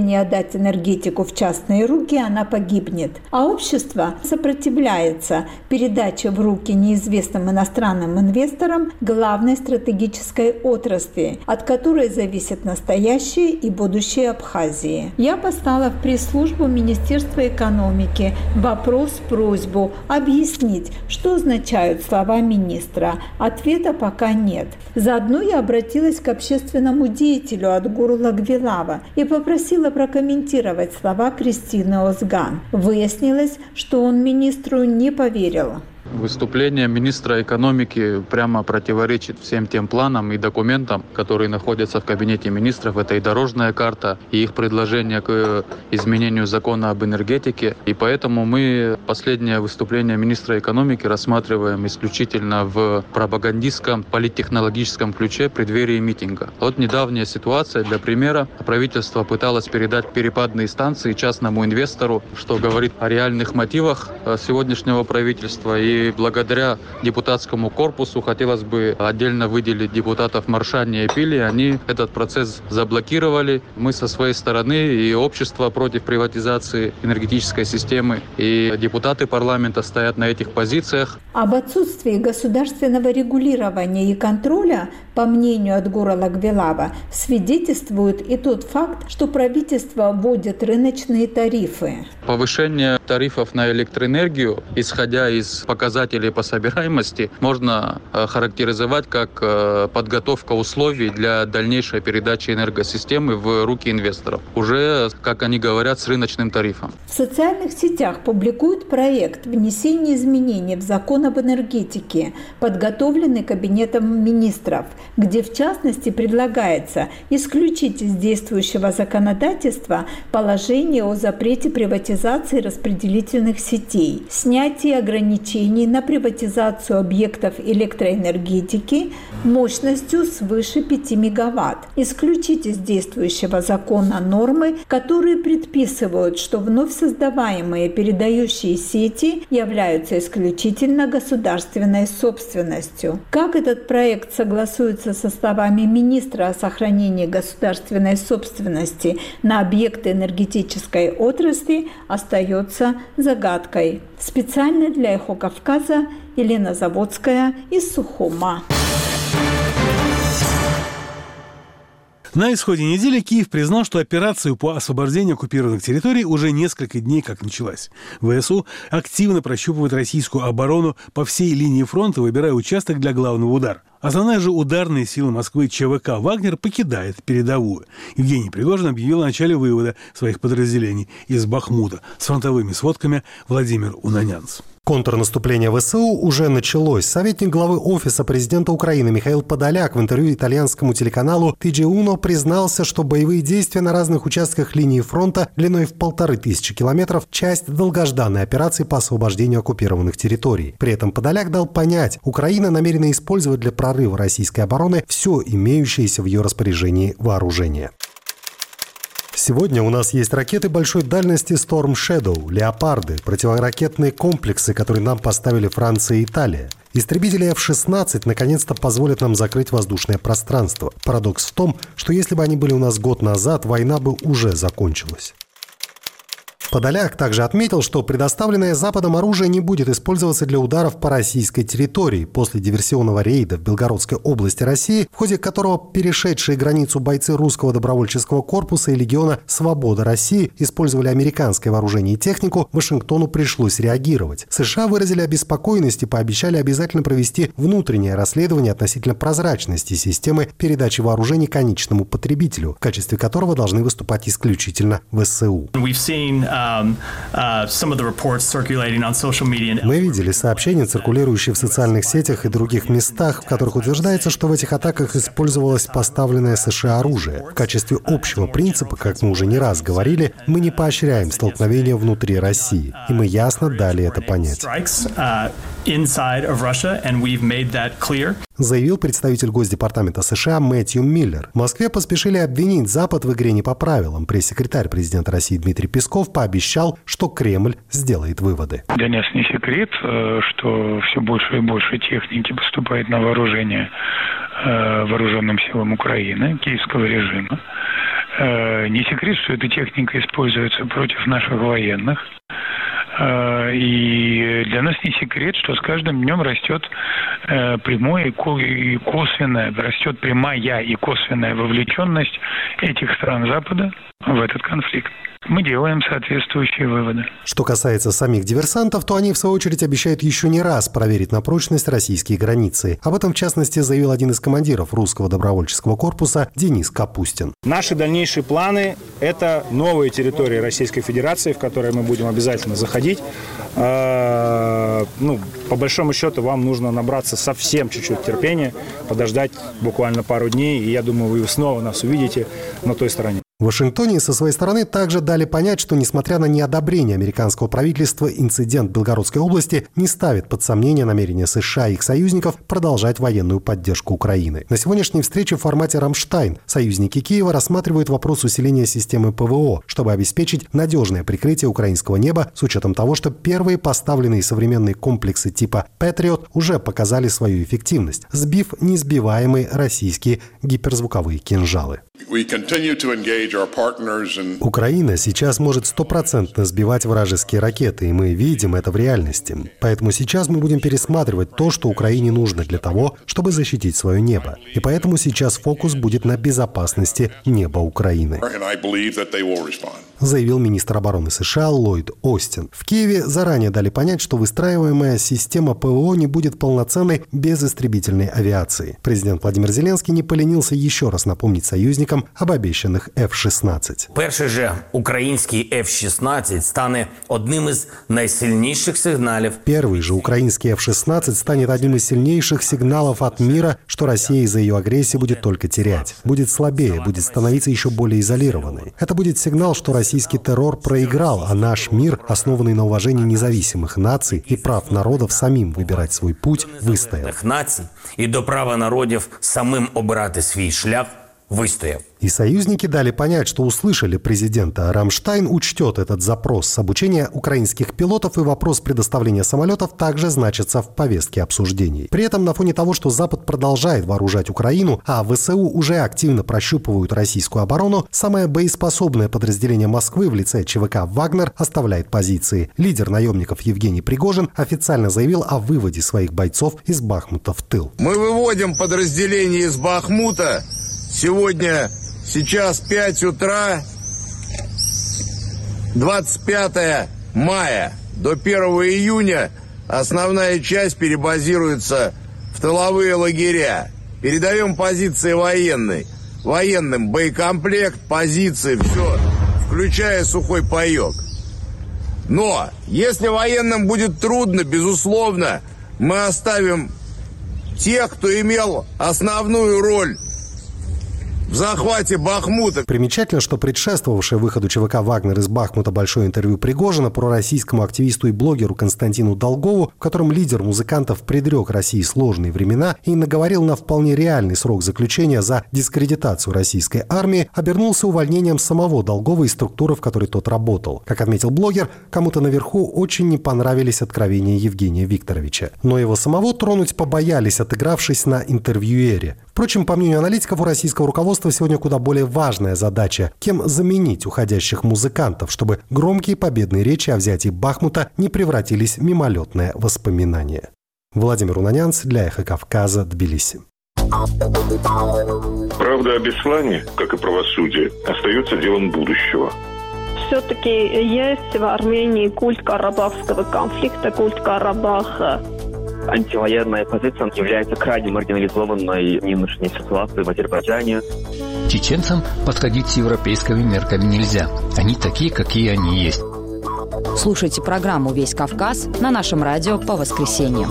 передать энергетику в частные руки, она погибнет. А общество сопротивляется передаче в руки неизвестным иностранным инвесторам главной стратегической отрасли, от которой зависит настоящее и будущее Абхазии. Я послала в пресс-службу Министерства экономики вопрос-просьбу объяснить, что означают слова министра. Ответа пока нет. Заодно я обратилась к общественному деятелю Адгуру Лагвилава и попросила прокомментировать слова Кристины Озган. Выяснилось, что он министру не поверил. Выступление министра экономики прямо противоречит всем тем планам и документам, которые находятся в кабинете министров. Это и дорожная карта, и их предложение к изменению закона об энергетике. И поэтому мы последнее выступление министра экономики рассматриваем исключительно в пропагандистском, политтехнологическом ключе в преддверии митинга. Вот недавняя ситуация, для примера, правительство пыталось передать перепадные станции частному инвестору, что говорит о реальных мотивах сегодняшнего правительства. И благодаря депутатскому корпусу хотелось бы отдельно выделить депутатов Маршани и Пили. Они этот процесс заблокировали. Мы со своей стороны и общество против приватизации энергетической системы, и депутаты парламента стоят на этих позициях. Об отсутствии государственного регулирования и контроля, по мнению Адгура Лагвилава, свидетельствует и тот факт, что правительство вводит рыночные тарифы. Повышение тарифов на электроэнергию, исходя из показателей по собираемости, можно характеризовать как подготовка условий для дальнейшей передачи энергосистемы в руки инвесторов. Уже, как они говорят, с рыночным тарифом. В социальных сетях публикуют проект внесения изменений в закон об энергетике, подготовленный Кабинетом министров, где в частности предлагается исключить из действующего законодательства положение о запрете приватизации распределительных сетей, снятие ограничений на приватизацию объектов электроэнергетики мощностью свыше 5 мегаватт, исключить из действующего закона нормы, которые предписывают, что вновь создаваемые передающие сети являются исключительно государственной собственностью. Как этот проект согласуется со словами министра о сохранении государственной собственности на объекты энергетической отрасли, остается загадкой. Специально для «Эхо Кавказа» Елена Заводская из Сухума. На исходе недели Киев признал, что операцию по освобождению оккупированных территорий уже несколько дней как началась. ВСУ активно прощупывает российскую оборону по всей линии фронта, выбирая участок для главного удара. Основная же ударная сила Москвы ЧВК «Вагнер» покидает передовую. Евгений Пригожин объявил о начале вывода своих подразделений из Бахмута. С фронтовыми сводками Владимир Унанянц. Контрнаступление ВСУ уже началось. Советник главы Офиса президента Украины Михаил Подоляк в интервью итальянскому телеканалу TG1 признался, что боевые действия на разных участках линии фронта длиной в 1500 километров – часть долгожданной операции по освобождению оккупированных территорий. При этом Подоляк дал понять, Украина намерена использовать для прорыва российской обороны все имеющееся в ее распоряжении вооружение. Сегодня у нас есть ракеты большой дальности Storm Shadow, «Леопарды», противоракетные комплексы, которые нам поставили Франция и Италия. Истребители F-16 наконец-то позволят нам закрыть воздушное пространство. Парадокс в том, что если бы они были у нас год назад, война бы уже закончилась. Подоляк также отметил, что предоставленное Западом оружие не будет использоваться для ударов по российской территории после диверсионного рейда в Белгородской области России, в ходе которого перешедшие границу бойцы русского добровольческого корпуса и легиона «Свобода России» использовали американское вооружение и технику, Вашингтону пришлось реагировать. США выразили обеспокоенность и пообещали обязательно провести внутреннее расследование относительно прозрачности системы передачи вооружений конечному потребителю, в качестве которого должны выступать исключительно ВСУ. Мы видели сообщения, циркулирующие в социальных сетях и других местах, в которых утверждается, что в этих атаках использовалось поставленное США оружие. В качестве общего принципа, как мы уже не раз говорили, мы не поощряем столкновения внутри России. И мы ясно дали это понять. Заявил представитель Госдепартамента США Мэтью Миллер. В Москве поспешили обвинить Запад в игре не по правилам. Пресс-секретарь президента России Дмитрий Песков пообещал, что Кремль сделает выводы. Для нас не секрет, что все больше и больше техники поступает на вооружение вооруженным силам Украины, киевского режима. Не секрет, что эта техника используется против наших военных. И для нас не секрет, что с каждым днем растет прямое и косвенное, растет прямая и косвенная вовлеченность этих стран Запада в этот конфликт. Мы делаем соответствующие выводы. Что касается самих диверсантов, то они, в свою очередь, обещают еще не раз проверить на прочность российские границы. Об этом, в частности, заявил один из командиров русского добровольческого корпуса Денис Капустин. Наши дальнейшие планы – это новые территории Российской Федерации, в которые мы будем обязательно заходить. По большому счету, вам нужно набраться совсем чуть-чуть терпения, подождать буквально пару дней, и я думаю, вы снова нас увидите на той стороне. В Вашингтоне со своей стороны также дали понять, что, несмотря на неодобрение американского правительства, инцидент в Белгородской области не ставит под сомнение намерения США и их союзников продолжать военную поддержку Украины. На сегодняшней встрече в формате «Рамштайн» союзники Киева рассматривают вопрос усиления системы ПВО, чтобы обеспечить надежное прикрытие украинского неба с учетом того, что первые поставленные современные комплексы типа «Патриот» уже показали свою эффективность, сбив несбиваемые российские гиперзвуковые кинжалы. Украина сейчас может 100% сбивать вражеские ракеты, и мы видим это в реальности. Поэтому сейчас мы будем пересматривать то, что Украине нужно для того, чтобы защитить свое небо. И поэтому сейчас фокус будет на безопасности неба Украины, заявил министр обороны США Ллойд Остин. В Киеве заранее дали понять, что выстраиваемая система ПВО не будет полноценной без истребительной авиации. Президент Владимир Зеленский не поленился еще раз напомнить союзникам об обещанных F-16. Перший же український F-16 стане одним из найсильнейших сигналов. Первый же украинский F-16 станет одним из сильнейших сигналов от мира, что Россия из-за ее агрессии будет только терять. Будет слабее, будет становиться еще более изолированной. Это будет сигнал, что российский террор проиграл, а наш мир, основанный на уважении независимых наций и прав народов самим выбирать свой путь, выстоял. Наций и до права народів самим обирати свій шлях выстоял. И союзники дали понять, что услышали президента. «Рамштайн» учтет этот запрос с обучения украинских пилотов, и вопрос предоставления самолетов также значится в повестке обсуждений. При этом на фоне того, что Запад продолжает вооружать Украину, а ВСУ уже активно прощупывают российскую оборону, самое боеспособное подразделение Москвы в лице ЧВК «Вагнер» оставляет позиции. Лидер наемников Евгений Пригожин официально заявил о выводе своих бойцов из Бахмута в тыл. Мы выводим подразделение из Бахмута. Сейчас 5 утра, 25 мая. До 1 июня основная часть перебазируется в тыловые лагеря. Передаем позиции военным боекомплект, позиции, все, включая сухой паек. Но если военным будет трудно, безусловно, мы оставим тех, кто имел основную роль в захвате Бахмута. Примечательно, что предшествовавшее выходу ЧВК «Вагнер» из Бахмута большое интервью Пригожина пророссийскому активисту и блогеру Константину Долгову, в котором лидер музыкантов предрек России сложные времена и наговорил на вполне реальный срок заключения за дискредитацию российской армии, обернулся увольнением самого Долгова из структуры, в которой тот работал. Как отметил блогер, кому-то наверху очень не понравились откровения Евгения Викторовича. Но его самого тронуть побоялись, отыгравшись на интервьюере. Впрочем, по мнению аналитиков, у российского руководства сегодня куда более важная задача – кем заменить уходящих музыкантов, чтобы громкие победные речи о взятии Бахмута не превратились в мимолетное воспоминание. Владимир Унанянц для «Эхо Кавказа», Тбилиси. Правда о Беслане, как и правосудие, остается делом будущего. Все-таки есть в Армении культ карабахского конфликта, культ Карабаха. Антивоенная позиция является крайне маргинализованной в нынешней ситуации в Азербайджане. Чеченцам подходить с европейскими мерками нельзя. Они такие, какие они есть. Слушайте программу «Весь Кавказ» на нашем радио по воскресеньям.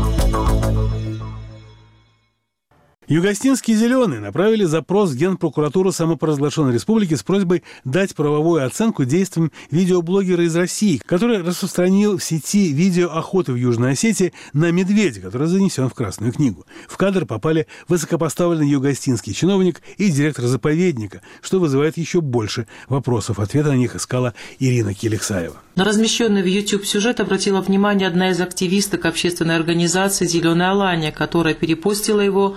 Югостинские «Зеленые» направили запрос в Генпрокуратуру самопровозглашенной республики с просьбой дать правовую оценку действиям видеоблогера из России, который распространил в сети видео охоты в Южной Осетии на медведя, который занесен в Красную книгу. В кадр попали высокопоставленный югостинский чиновник и директор заповедника, что вызывает еще больше вопросов. Ответ на них искала Ирина Киликсаева. На размещенный в YouTube сюжет обратила внимание одна из активисток общественной организации «Зеленая Алания», которая перепостила его с гневным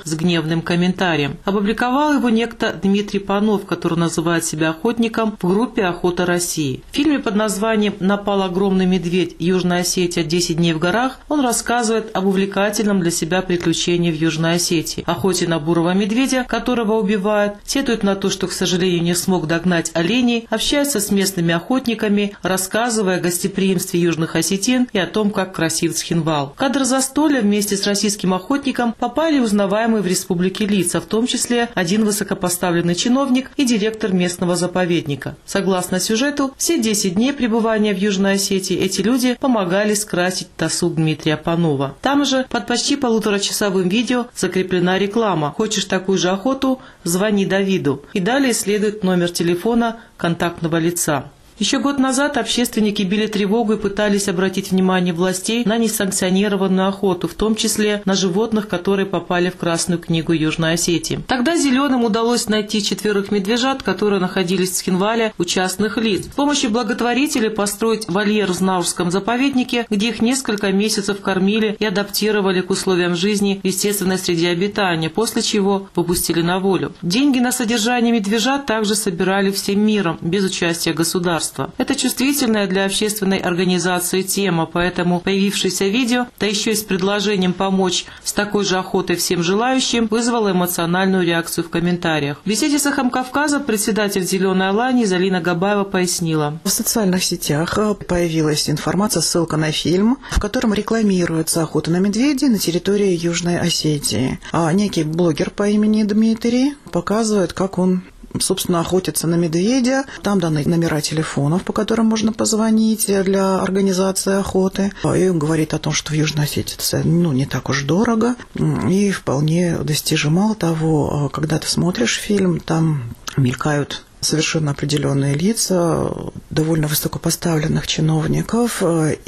гневным комментарием. Опубликовал его некто Дмитрий Панов, который называет себя охотником в группе «Охота России». В фильме под названием «Напал огромный медведь. Южная Осетия. 10 дней в горах» он рассказывает об увлекательном для себя приключении в Южной Осетии, охоте на бурого медведя, которого убивают, сетует на то, что, к сожалению, не смог догнать оленей, общается с местными охотниками, рассказывая о гостеприимстве южных осетин и о том, как красив Цхинвал. В кадр застолья вместе с российским охотником попали узнаваемые в республике лица, в том числе один высокопоставленный чиновник и директор местного заповедника. Согласно сюжету, все 10 дней пребывания в Южной Осетии эти люди помогали скрасить досуг Дмитрия Панова. Там же под почти полуторачасовым видео закреплена реклама: «Хочешь такую же охоту? Звони Давиду». И далее следует номер телефона контактного лица. Еще год назад общественники били тревогу и пытались обратить внимание властей на несанкционированную охоту, в том числе на животных, которые попали в Красную книгу Южной Осетии. Тогда «Зеленым» удалось найти 4 медвежат, которые находились в Цхинвале у частных лиц. С помощью благотворителей построить вольер в Знаурском заповеднике, где их несколько месяцев кормили и адаптировали к условиям жизни в естественной среде обитания, после чего выпустили на волю. Деньги на содержание медвежат также собирали всем миром, без участия государства. Это чувствительная для общественной организации тема, поэтому появившееся видео, да еще и с предложением помочь с такой же охотой всем желающим, вызвало эмоциональную реакцию в комментариях. В беседе с «Эхом Кавказа» председатель «Зеленой Алании» Залина Габаева пояснила. В социальных сетях появилась информация, ссылка на фильм, в котором рекламируется охота на медведей на территории Южной Осетии. А некий блогер по имени Дмитрий показывает, как он собственно, охотятся на медведя. Там даны номера телефонов, по которым можно позвонить для организации охоты. И он говорит о том, что в Южной Осетии это не так уж дорого и вполне достижимо. Мало того, когда ты смотришь фильм, там мелькают совершенно определенные лица довольно высокопоставленных чиновников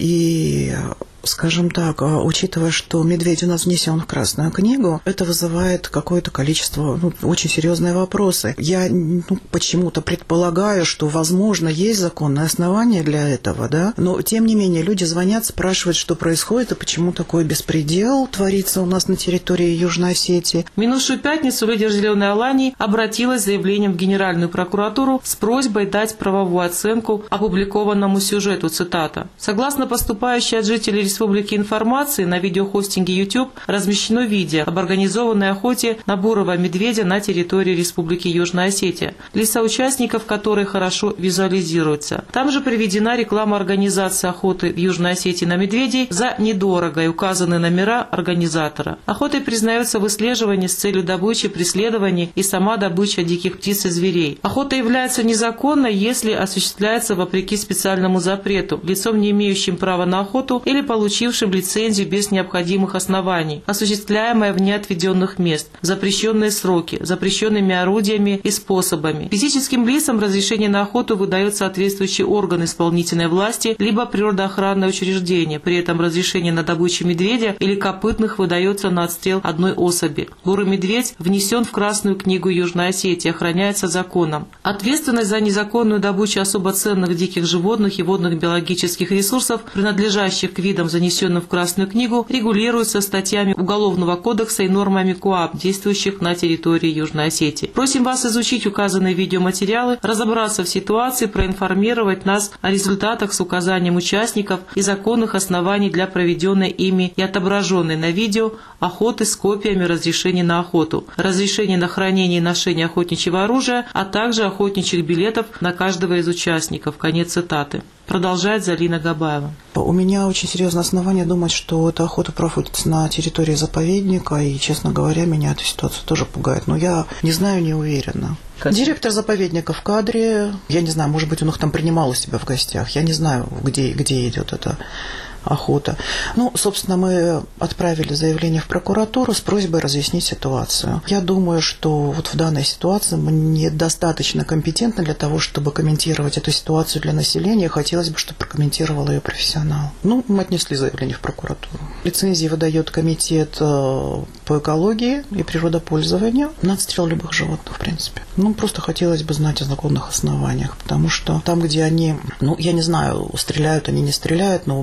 и, скажем так, учитывая, что медведь у нас внесен в Красную книгу, это вызывает какое-то количество, очень серьезные вопросы. Я почему-то предполагаю, что, возможно, есть законное основание для этого, да, но, тем не менее, люди звонят, спрашивают, что происходит и почему такой беспредел творится у нас на территории Южной Осетии. В минувшую пятницу лидер «Зеленой Алании» обратилась с заявлением в Генеральную прокуратуру с просьбой дать правовую оценку опубликованному сюжету, цитата. Согласно поступающей от жителей республики информации, на видеохостинге YouTube размещено видео об организованной охоте на бурого медведя на территории республики Южная Осетия, лица участников которой хорошо визуализируются. Там же приведена реклама организации охоты в Южной Осетии на медведей за недорого и указаны номера организатора. Охотой признается выслеживание с целью добычи, преследования и сама добыча диких птиц и зверей. Охота является незаконной, если осуществляется вопреки специальному запрету, лицом, не имеющим права на охоту или получившим лицензию без необходимых оснований, осуществляемая вне отведенных мест, запрещенные сроки, запрещенными орудиями и способами. Физическим лицам разрешение на охоту выдает соответствующий орган исполнительной власти либо природоохранное учреждение. При этом разрешение на добычу медведя или копытных выдается на отстрел одной особи. Бурый медведь внесен в Красную книгу Южной Осетии, охраняется законом. Ответственность за незаконную добычу особо ценных диких животных и водных биологических ресурсов, принадлежащих к видам, занесенным в Красную книгу, регулируется статьями Уголовного кодекса и нормами КоАП, действующих на территории Южной Осетии. Просим вас изучить указанные видеоматериалы, разобраться в ситуации, проинформировать нас о результатах с указанием участников и законных оснований для проведенной ими и отображенной на видео охоты с копиями разрешений на охоту, разрешений на хранение и ношение охотничьего оружия, а также охотничьих билетов на каждого из участников. Конец цитаты. Продолжает Залина Габаева. У меня очень серьезное основание думать, что эта охота проводится на территории заповедника, и, честно говоря, меня эта ситуация тоже пугает. Но я не знаю, не уверена. Директор заповедника в кадре, я не знаю, может быть, он их там принимал у себя в гостях, я не знаю, где идет эта охота. Собственно, мы отправили заявление в прокуратуру с просьбой разъяснить ситуацию. Я думаю, что вот в данной ситуации мы недостаточно компетентны для того, чтобы комментировать эту ситуацию для населения. Хотелось бы, чтобы прокомментировал ее профессионал. Мы отнесли заявление в прокуратуру. Лицензии выдает комитет по экологии и природопользованию на отстрел любых животных, в принципе. Просто хотелось бы знать о законных основаниях, потому что там, где они, я не знаю, стреляют они, не стреляют, но был момент,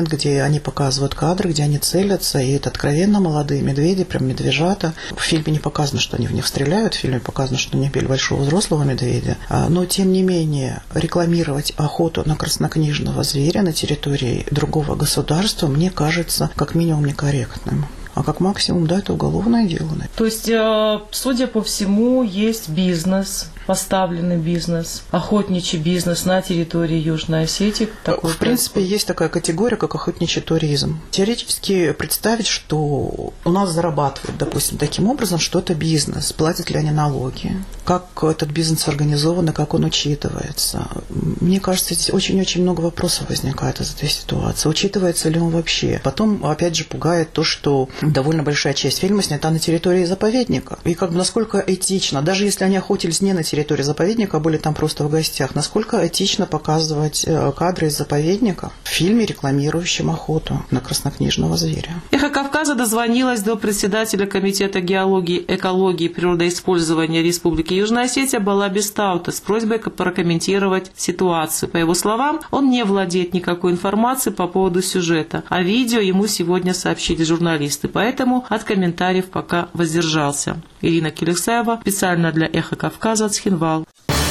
момент, где они показывают кадры, где они целятся, и это откровенно молодые медведи, прям медвежата. В фильме не показано, что они в них стреляют, в фильме показано, что они били большого взрослого медведя. Но, тем не менее, рекламировать охоту на краснокнижного зверя на территории другого государства, мне кажется, как минимум некорректным. А как максимум, да, это уголовное дело. То есть, судя по всему, есть бизнес, поставленный бизнес, охотничий бизнес на территории Южной Осетии. В принципе, есть такая категория, как охотничий туризм. Теоретически представить, что у нас зарабатывают, допустим, таким образом, что это бизнес, платят ли они налоги, как этот бизнес организован и как он учитывается. Мне кажется, здесь очень-очень много вопросов возникает из этой ситуации. Учитывается ли он вообще? Потом, опять же, пугает то, что довольно большая часть фильма снята на территории заповедника. И насколько этично, даже если они охотились не на территории заповедника, а были там просто в гостях, насколько этично показывать кадры из заповедника в фильме, рекламирующем охоту на краснокнижного зверя. «Эхо Кавказа» дозвонилась до председателя Комитета геологии, экологии и природоиспользования Республики Южная Осетия Балаби Стаута с просьбой прокомментировать ситуацию. По его словам, он не владеет никакой информацией по поводу сюжета, а видео ему сегодня сообщили журналисты, поэтому от комментариев пока воздержался. Ирина Келексаева, специально для «Эхо Кавказа», Цхинвал.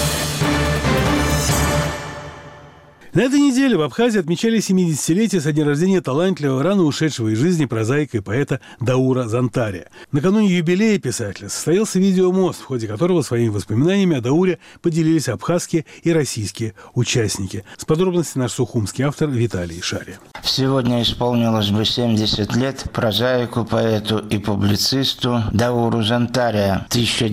На этой неделе в Абхазии отмечали 70-летие со дня рождения талантливого, рано ушедшего из жизни прозаика и поэта Даура Зантария. Накануне юбилея писателя состоялся видеомост, в ходе которого своими воспоминаниями о Дауре поделились абхазские и российские участники. С подробностями наш сухумский автор Виталий Шари. Сегодня исполнилось бы 70 лет прозаику, поэту и публицисту Дауру Зантария,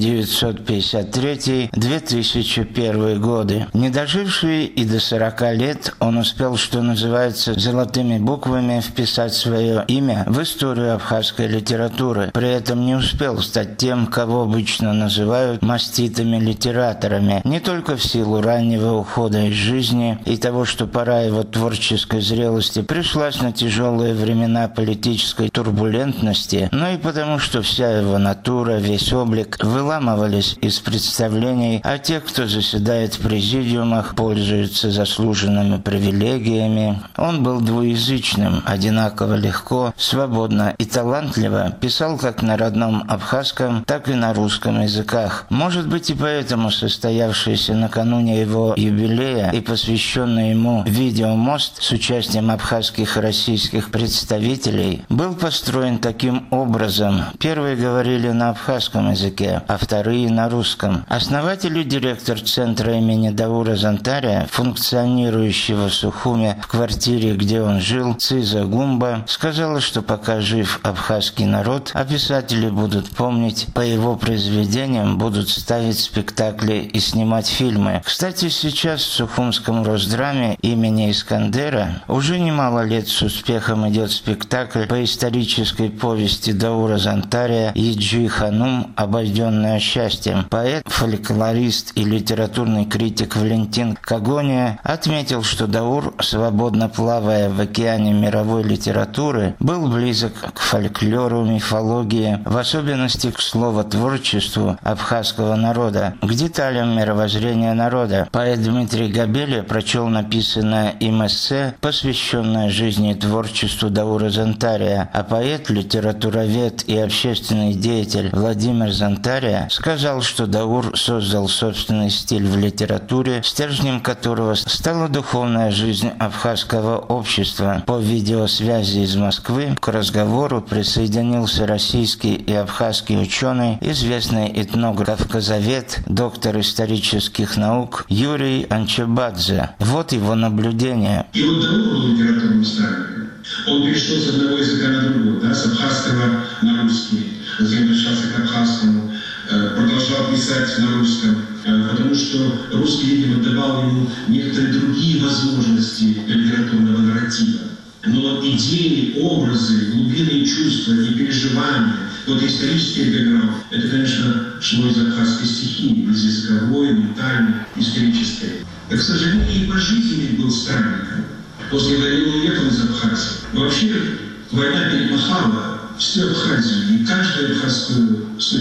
1953-2001 годы. Не доживший и до 40 лет, он успел, что называется, золотыми буквами вписать свое имя в историю абхазской литературы. При этом не успел стать тем, кого обычно называют маститыми-литераторами, не только в силу раннего ухода из жизни и того, что пора его творческой зрелости пришлась на тяжелые времена политической турбулентности, но и потому, что вся его натура, весь облик выламывались из представлений, а те, кто заседает в президиумах, пользуются заслуженными привилегиями. Он был двуязычным, одинаково легко, свободно и талантливо писал как на родном абхазском, так и на русском языках. Может быть, и поэтому состоявшийся накануне его юбилея и посвященный ему видеомост с участием абхазских и российских представителей был построен таким образом. Первые говорили на абхазском языке, а вторые на русском. Основатель и директор центра имени Даура Зантария, функционирующего в Сухуме в квартире, где он жил, Циза Гумба, сказала, что пока жив абхазский народ, а писатели будут помнить, по его произведениям будут ставить спектакли и снимать фильмы. Кстати, сейчас в Сухумском Росдраме имени Искандера уже немало лет с успехом идет спектакль по исторической повести Даура Зантария «Еджи Ханум, обойденная счастьем». Поэт, фольклорист и литературный критик Валентин Когония отметил, что Даур, свободно плавая в океане мировой литературы, был близок к фольклору, мифологии, в особенности к словотворчеству абхазского народа, к деталям мировоззрения народа. Поэт Дмитрий Габеля прочел написанное им эссе, посвященное жизни и творчеству Даура Зантария, а поэт, литературовед и общественный деятель Владимир Зантария сказал, что Даур создал собственный стиль в литературе, стержнем которого стала духовная жизнь абхазского общества. По видеосвязи из Москвы к разговору присоединился российский и абхазский ученый, известный этнограф-кавказовед, доктор исторических наук Юрий Анчебадзе. Вот его наблюдение. И вот Даур был литературным ставленником. Он перешел с одного языка на другой, с абхазского на русский, затем возвращался к абхазскому, продолжал писать на русском, потому что русский, видимо, давал ему некоторые другие возможности литературного нарратива. Но идеи, образы, глубинные чувства и переживания, вот исторический бэкграунд, это, конечно, шло из абхазской стихии, из языковой, ментальной, исторической. К сожалению, и по жизни был странником. После войны он уехал из Абхазии. Вообще, война перемахала всю Абхазию и каждую абхазскую судьбу.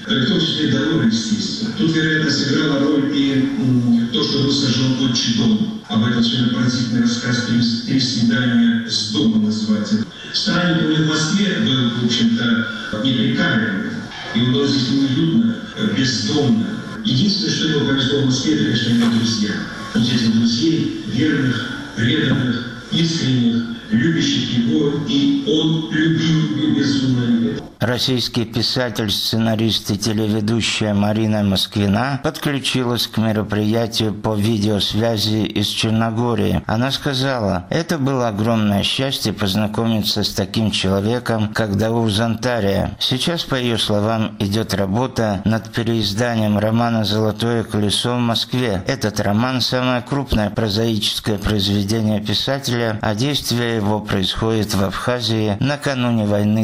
в том числе дорога, естественно. Тут, вероятно, сыграла роль и то, что был сожжен отчий дом. Об этом сегодня поразительный рассказ «Три свидания с домом» называется. Странник у меня в Москве был, в общем-то, неприкаянный. И он был здесь неуютно, бездомно. Единственное, что его повезло в Москве, это, конечно, его друзья. Вот этих друзей, верных, преданных, искренних, любящих его, и он любил безумно. Российский писатель, сценарист и телеведущая Марина Москвина подключилась к мероприятию по видеосвязи из Черногории. Она сказала, это было огромное счастье познакомиться с таким человеком, как Даур Зантария. Сейчас, по ее словам, идет работа над переизданием романа «Золотое колесо» в Москве. Этот роман – самое крупное прозаическое произведение писателя, а действие его происходит в Абхазии накануне войны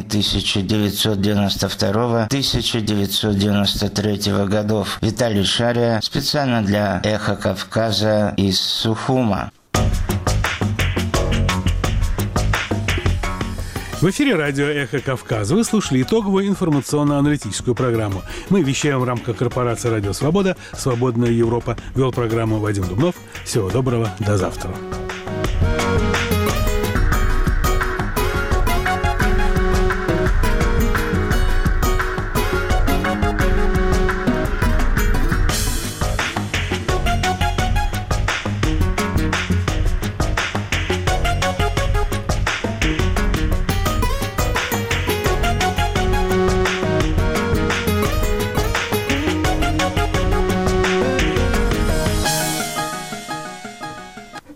1992-1993 годов. Виталий Шария специально для «Эхо Кавказа» из Сухума. В эфире радио «Эхо Кавказа». Вы слушали итоговую информационно-аналитическую программу. Мы вещаем в рамках корпорации «Радио Свобода», «Свободная Европа». Вел программу Вадим Дубнов. Всего доброго, до завтра.